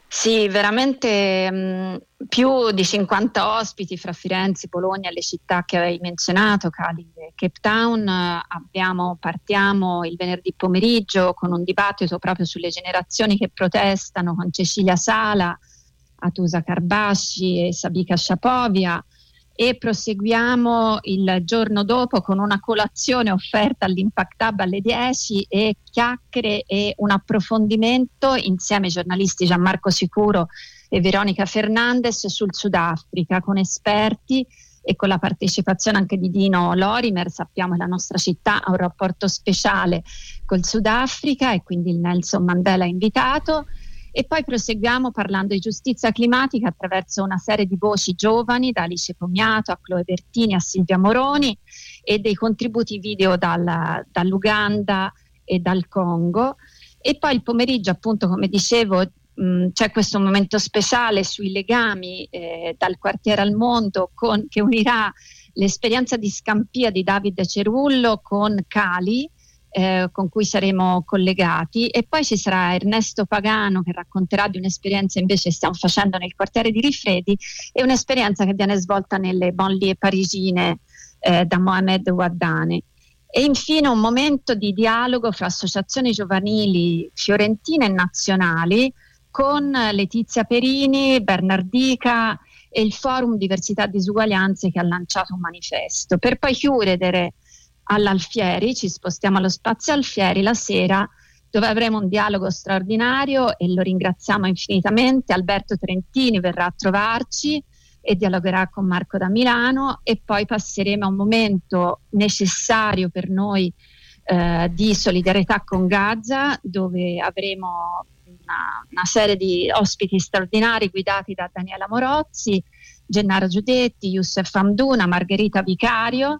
Sì, veramente mh, più di cinquanta ospiti fra Firenze, Bologna e le città che avevi menzionato, Cali e Cape Town. Abbiamo, partiamo il venerdì pomeriggio con un dibattito proprio sulle generazioni che protestano con Cecilia Sala, Atusa Karbasci e Sabika Shapovia, e proseguiamo il giorno dopo con una colazione offerta all'Impact Hub alle dieci e chiacchiere e un approfondimento insieme ai giornalisti Gianmarco Sicuro e Veronica Fernandez sul Sudafrica, con esperti e con la partecipazione anche di Dino Lorimer. Sappiamo che la nostra città ha un rapporto speciale col Sudafrica e quindi il Nelson Mandela è invitato. E poi proseguiamo parlando di giustizia climatica attraverso una serie di voci giovani, da Alice Comiato a Chloe Bertini a Silvia Moroni, e dei contributi video dal, dall'Uganda e dal Congo. E poi il pomeriggio, appunto, come dicevo, mh, c'è questo momento speciale sui legami eh, dal quartiere al mondo, con, che unirà l'esperienza di Scampia di Davide Cerullo con Cali, Eh, con cui saremo collegati, e poi ci sarà Ernesto Pagano che racconterà di un'esperienza invece che stiamo facendo nel quartiere di Rifredi, e un'esperienza che viene svolta nelle banlieue parigine eh, da Mohamed Ouaddane. E infine un momento di dialogo fra associazioni giovanili fiorentine e nazionali con Letizia Perini, Bernardica e il Forum Diversità e Disuguaglianze, che ha lanciato un manifesto, per poi chiudere all'Alfieri. Ci spostiamo allo Spazio Alfieri la sera, dove avremo un dialogo straordinario e lo ringraziamo infinitamente. Alberto Trentini verrà a trovarci e dialogherà con Marco da Milano, e poi passeremo a un momento necessario per noi eh, di solidarietà con Gaza, dove avremo una, una serie di ospiti straordinari guidati da Daniela Morozzi, Gennaro Giudetti, Youssef Hamdouna, Margherita Vicario,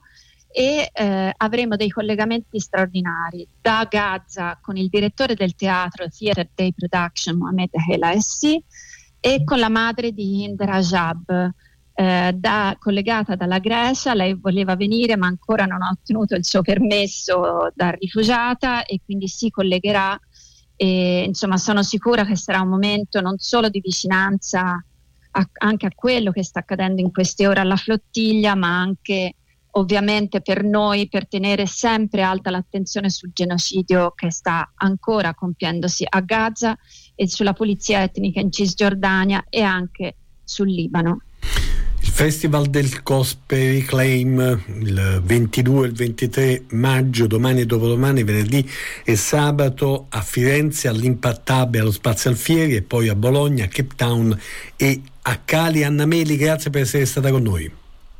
e eh, avremo dei collegamenti straordinari da Gaza con il direttore del teatro Theatre Day Production, Mohamed Helaessi, e con la madre di Hind Rajab, eh, da, collegata dalla Grecia. Lei voleva venire ma ancora non ha ottenuto il suo permesso da rifugiata, e quindi si collegherà. E, insomma, sono sicura che sarà un momento non solo di vicinanza a, anche a quello che sta accadendo in queste ore alla flottiglia, ma anche ovviamente per noi, per tenere sempre alta l'attenzione sul genocidio che sta ancora compiendosi a Gaza, e sulla pulizia etnica in Cisgiordania e anche sul Libano. Il Festival del Gospel Reclaim il ventidue e il ventitré maggio, domani e dopodomani, venerdì e sabato, a Firenze all'Impact Hub e allo Spazio Alfieri, e poi a Bologna, a Cape Town e a Cali. Anna Meli, grazie per essere stata con noi.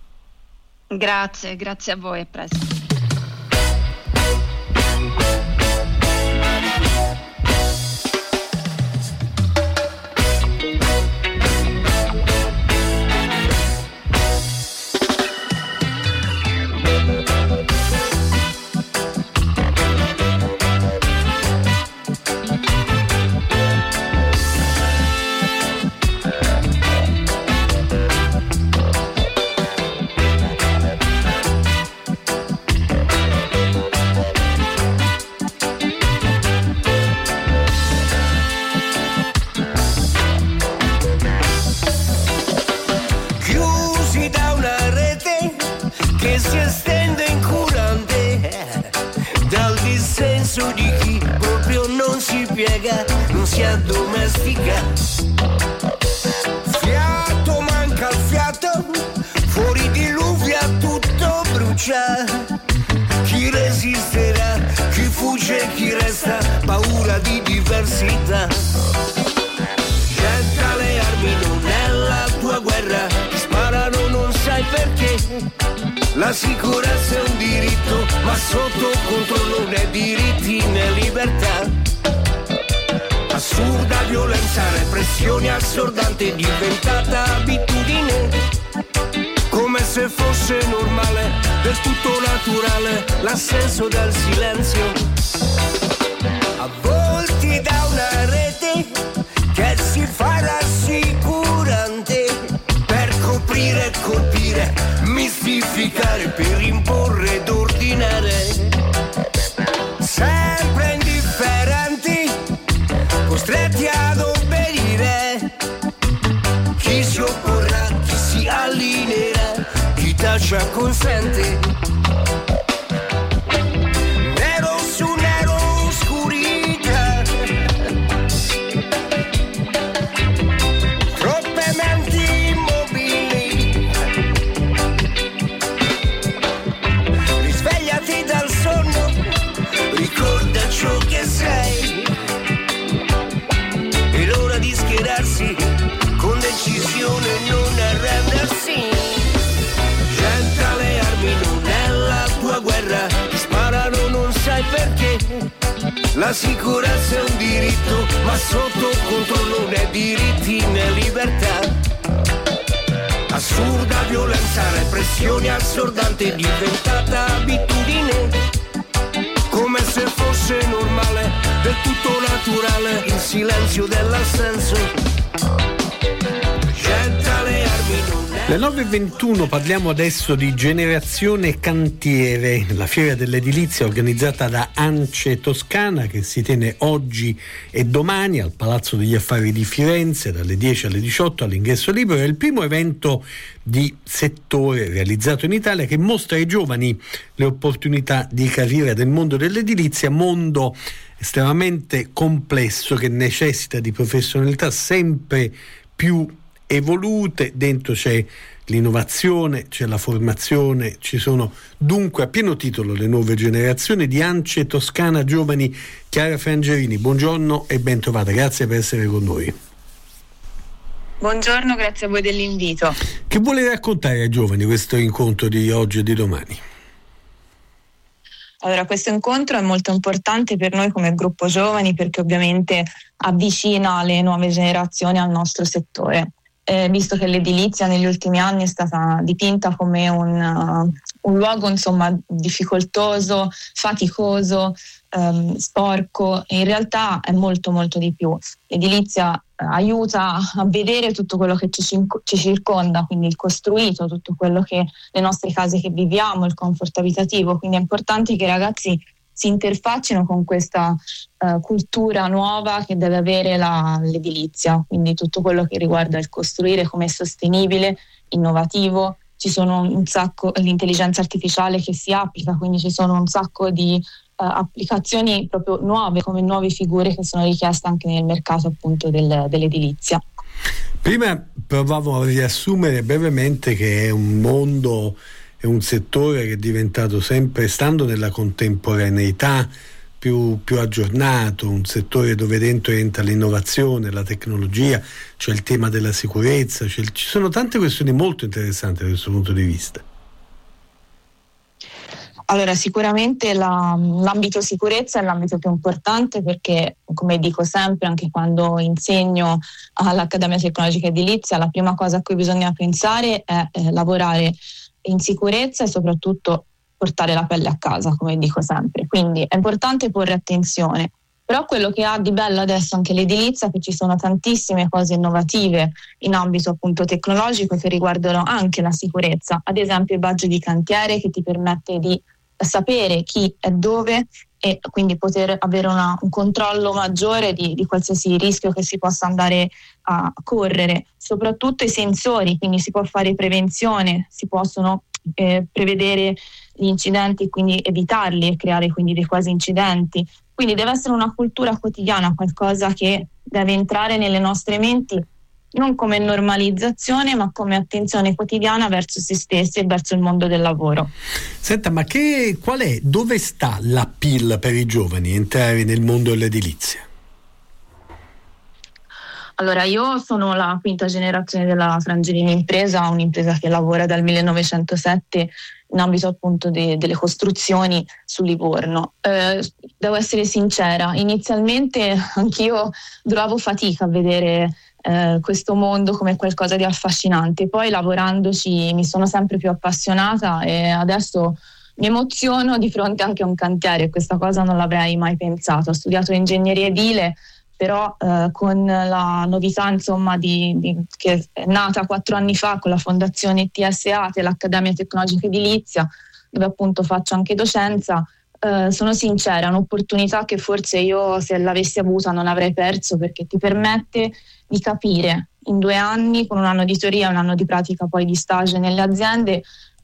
Grazie, grazie a voi, a presto. Si estende incurante dal dissenso di chi proprio non si piega, non si addomestica. Fiato, manca il fiato, fuori diluvia, tutto brucia. Chi resisterà, chi fugge, chi resta, paura di diversità. Getta le armi, non è la tua guerra, ti sparano non sai perché. La sicurezza è un diritto, ma sotto controllo né diritti né libertà. Assurda violenza, repressione assordante, diventata abitudine. Come se fosse normale, del tutto naturale, l'assenso del silenzio. Avvolti da una rete che si fa rassicurante, per coprire e colpire, mistificare, per imporre ed ordinare. Sempre indifferenti, costretti ad obbedire, fiducia consente. Nero su nero oscurità, troppe menti immobili, risvegliati dal sonno, ricorda ciò che sei, è l'ora di schierarsi con decisione, non arrendersi. Getta le armi, non è la tua guerra, ti sparano non sai perché. La sicurezza è un diritto, ma sotto controllo né diritti né libertà. Assurda violenza, repressione assordante, diventata abitudine, come se fosse normale, del tutto naturale, il silenzio dell'assenso. Getta le armi, non è... Le nove e ventuno parliamo adesso di Generazione Cantiere, la fiera dell'edilizia organizzata da ANCE Toscana, che si tiene oggi e domani al Palazzo degli Affari di Firenze dalle dieci alle diciotto all'ingresso libero. È il primo evento di settore realizzato in Italia che mostra ai giovani le opportunità di carriera del mondo dell'edilizia, mondo estremamente complesso che necessita di professionalità sempre più evolute. Dentro c'è l'innovazione, c'è la formazione, ci sono dunque a pieno titolo le nuove generazioni di ANCE Toscana Giovani. Chiara Frangerini, buongiorno e ben trovata, grazie per essere con noi. Buongiorno, grazie a voi dell'invito. Che vuole raccontare ai giovani questo incontro di oggi e di domani? Allora, questo incontro è molto importante per noi come gruppo giovani perché ovviamente avvicina le nuove generazioni al nostro settore. Eh, visto che l'edilizia negli ultimi anni è stata dipinta come un, uh, un luogo insomma difficoltoso, faticoso, um, sporco, e in realtà è molto molto di più. L'edilizia uh, aiuta a vedere tutto quello che ci, ci circonda, quindi il costruito, tutto quello che le nostre case che viviamo, il comfort abitativo, quindi è importante che i ragazzi si interfaccino con questa uh, cultura nuova che deve avere la, l'edilizia, quindi tutto quello che riguarda il costruire come sostenibile, innovativo. Ci sono un sacco, l'intelligenza artificiale che si applica, quindi ci sono un sacco di uh, applicazioni proprio nuove, come nuove figure che sono richieste anche nel mercato appunto del, dell'edilizia. Prima provavo a riassumere brevemente che è un mondo, è un settore che è diventato sempre, stando nella contemporaneità, più, più aggiornato, un settore dove dentro entra l'innovazione, la tecnologia, c'è il tema della sicurezza, c'è il, ci sono tante questioni molto interessanti da questo punto di vista. Allora, sicuramente la, l'ambito sicurezza è l'ambito più importante perché, come dico sempre, anche quando insegno all'Accademia Tecnologica Edilizia, la prima cosa a cui bisogna pensare è eh, lavorare in sicurezza e soprattutto portare la pelle a casa, come dico sempre. Quindi è importante porre attenzione. Però quello che ha di bello adesso anche l'edilizia è che ci sono tantissime cose innovative in ambito appunto tecnologico che riguardano anche la sicurezza. Ad esempio il badge di cantiere che ti permette di sapere chi è dove e quindi poter avere una, un controllo maggiore di, di qualsiasi rischio che si possa andare a correre. Soprattutto i sensori, quindi si può fare prevenzione, si possono eh, prevedere gli incidenti e quindi evitarli e creare quindi dei quasi incidenti. Quindi deve essere una cultura quotidiana, qualcosa che deve entrare nelle nostre menti non come normalizzazione ma come attenzione quotidiana verso se stessi e verso il mondo del lavoro. Senta, ma che, qual è, dove sta l'appeal per i giovani entrare nel mondo dell'edilizia? Allora, io sono la quinta generazione della Frangerini Impresa, un'impresa che lavora dal millenovecentosette in ambito appunto de, delle costruzioni su Livorno. Eh, devo essere sincera, inizialmente anch'io trovavo fatica a vedere eh, questo mondo come qualcosa di affascinante, poi lavorandoci mi sono sempre più appassionata e adesso mi emoziono di fronte anche a un cantiere, questa cosa non l'avrei mai pensato. Ho studiato ingegneria edile, però eh, con la novità insomma di, di, che è nata quattro anni fa con la fondazione T S A, l'Accademia Tecnologica Edilizia, dove appunto faccio anche docenza, eh, sono sincera, è un'opportunità che forse io se l'avessi avuta non avrei perso, perché ti permette di capire in due anni, con un anno di teoria e un anno di pratica poi di stage nelle aziende,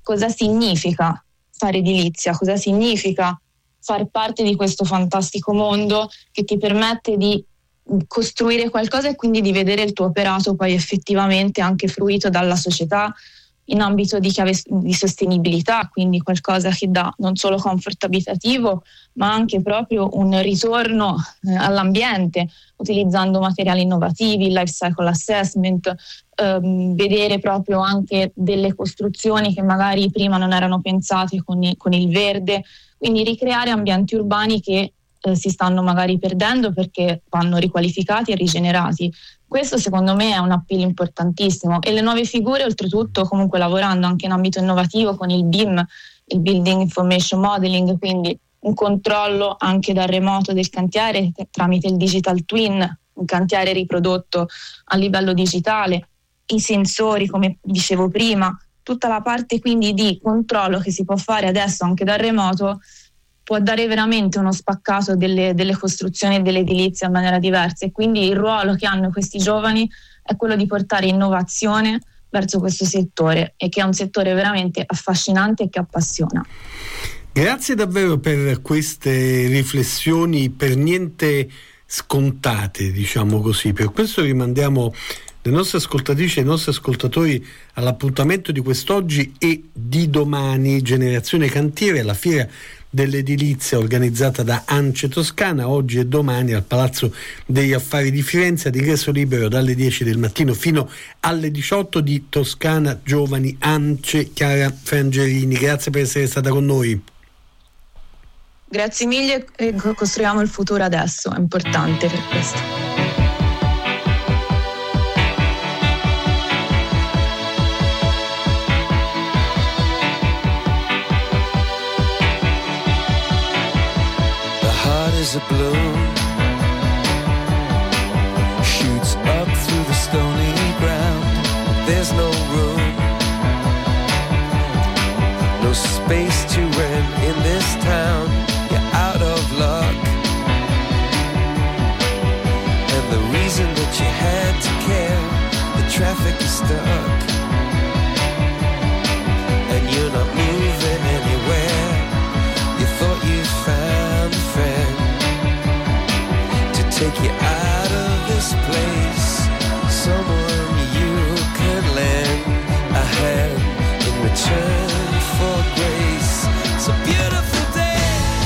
cosa significa fare edilizia, cosa significa far parte di questo fantastico mondo che ti permette di costruire qualcosa e quindi di vedere il tuo operato poi effettivamente anche fruito dalla società in ambito di chiave di sostenibilità, quindi qualcosa che dà non solo comfort abitativo ma anche proprio un ritorno eh, all'ambiente utilizzando materiali innovativi, life cycle assessment, ehm, vedere proprio anche delle costruzioni che magari prima non erano pensate con, i, con il verde, quindi ricreare ambienti urbani che eh, si stanno magari perdendo perché vanno riqualificati e rigenerati. Questo secondo me è un appeal importantissimo e le nuove figure oltretutto comunque lavorando anche in ambito innovativo con il B I M, il Building Information Modeling, quindi un controllo anche da remoto del cantiere tramite il digital twin, un cantiere riprodotto a livello digitale, i sensori come dicevo prima, tutta la parte quindi di controllo che si può fare adesso anche da remoto può dare veramente uno spaccato delle, delle costruzioni e dell'edilizia in maniera diversa e quindi il ruolo che hanno questi giovani è quello di portare innovazione verso questo settore e che è un settore veramente affascinante e che appassiona. Grazie davvero per queste riflessioni per niente scontate, diciamo così. Per questo rimandiamo le nostre ascoltatrici e i nostri ascoltatori all'appuntamento di quest'oggi e di domani, Generazione Cantiere, alla fiera dell'edilizia organizzata da ANCE Toscana, oggi e domani al Palazzo degli Affari di Firenze, ad ingresso libero dalle dieci del mattino fino alle diciotto, di Toscana Giovani ANCE. Chiara Frangerini, grazie per essere stata con noi. Grazie mille, e costruiamo il futuro adesso, è importante per questo. Is a bloom, shoots up through the stony ground, but there's no room, no space to rent in this town. You're out of luck, and the reason that you had to care, the traffic is stuck, and you're not moving anywhere. You thought you found a friend take you out of this place, someone you can lend a hand in return for grace. It's a beautiful day.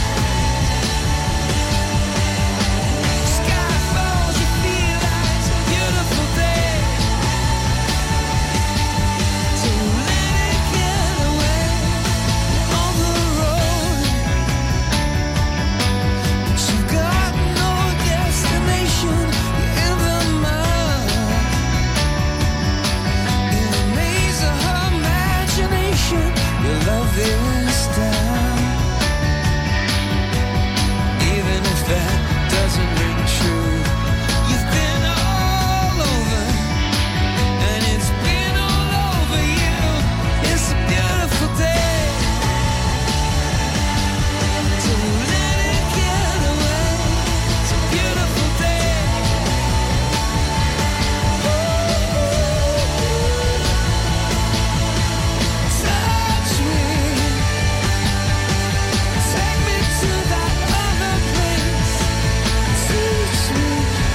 Sky falls, you feel like it's a beautiful day. So let it get away on the road. But you've got destination, you're in the mud, in a maze of her imagination. Your love is down, even if that doesn't ring true. You've been all over, and it's been all over you. It's a beautiful day, so let it get away. It's a beautiful day. Touch me, take me to that other place. Teach me,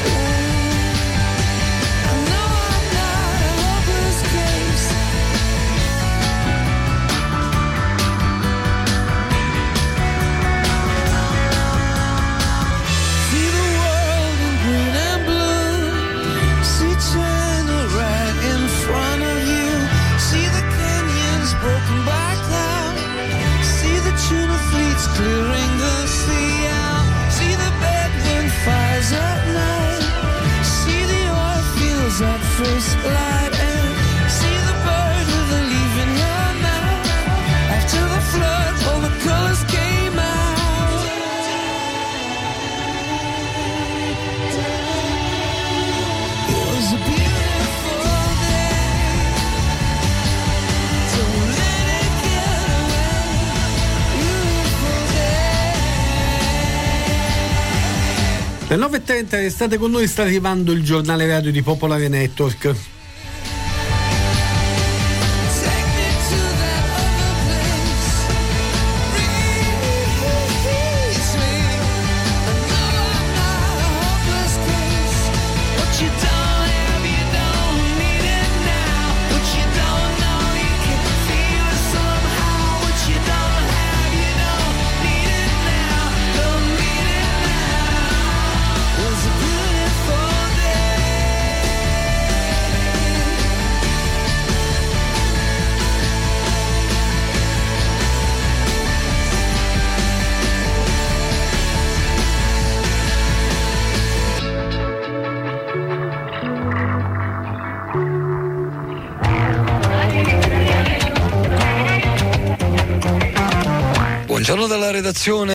I know I'm not a hopeless case. See the world in green and blue. See China right in front of you. See the canyons broken by cloud. See the tuna fleets clearing the sea out. See the bedroom fires at night. See the oil fields at first light. And see the bird with a leaf in her mouth. After the flood, all the colors came out. It was a beautiful day, so let it get away. Beautiful day. Le nove e trenta, restate con noi, sta arrivando il giornale radio di Popolare Network. Take me to that other Buongiorno dalla redazione.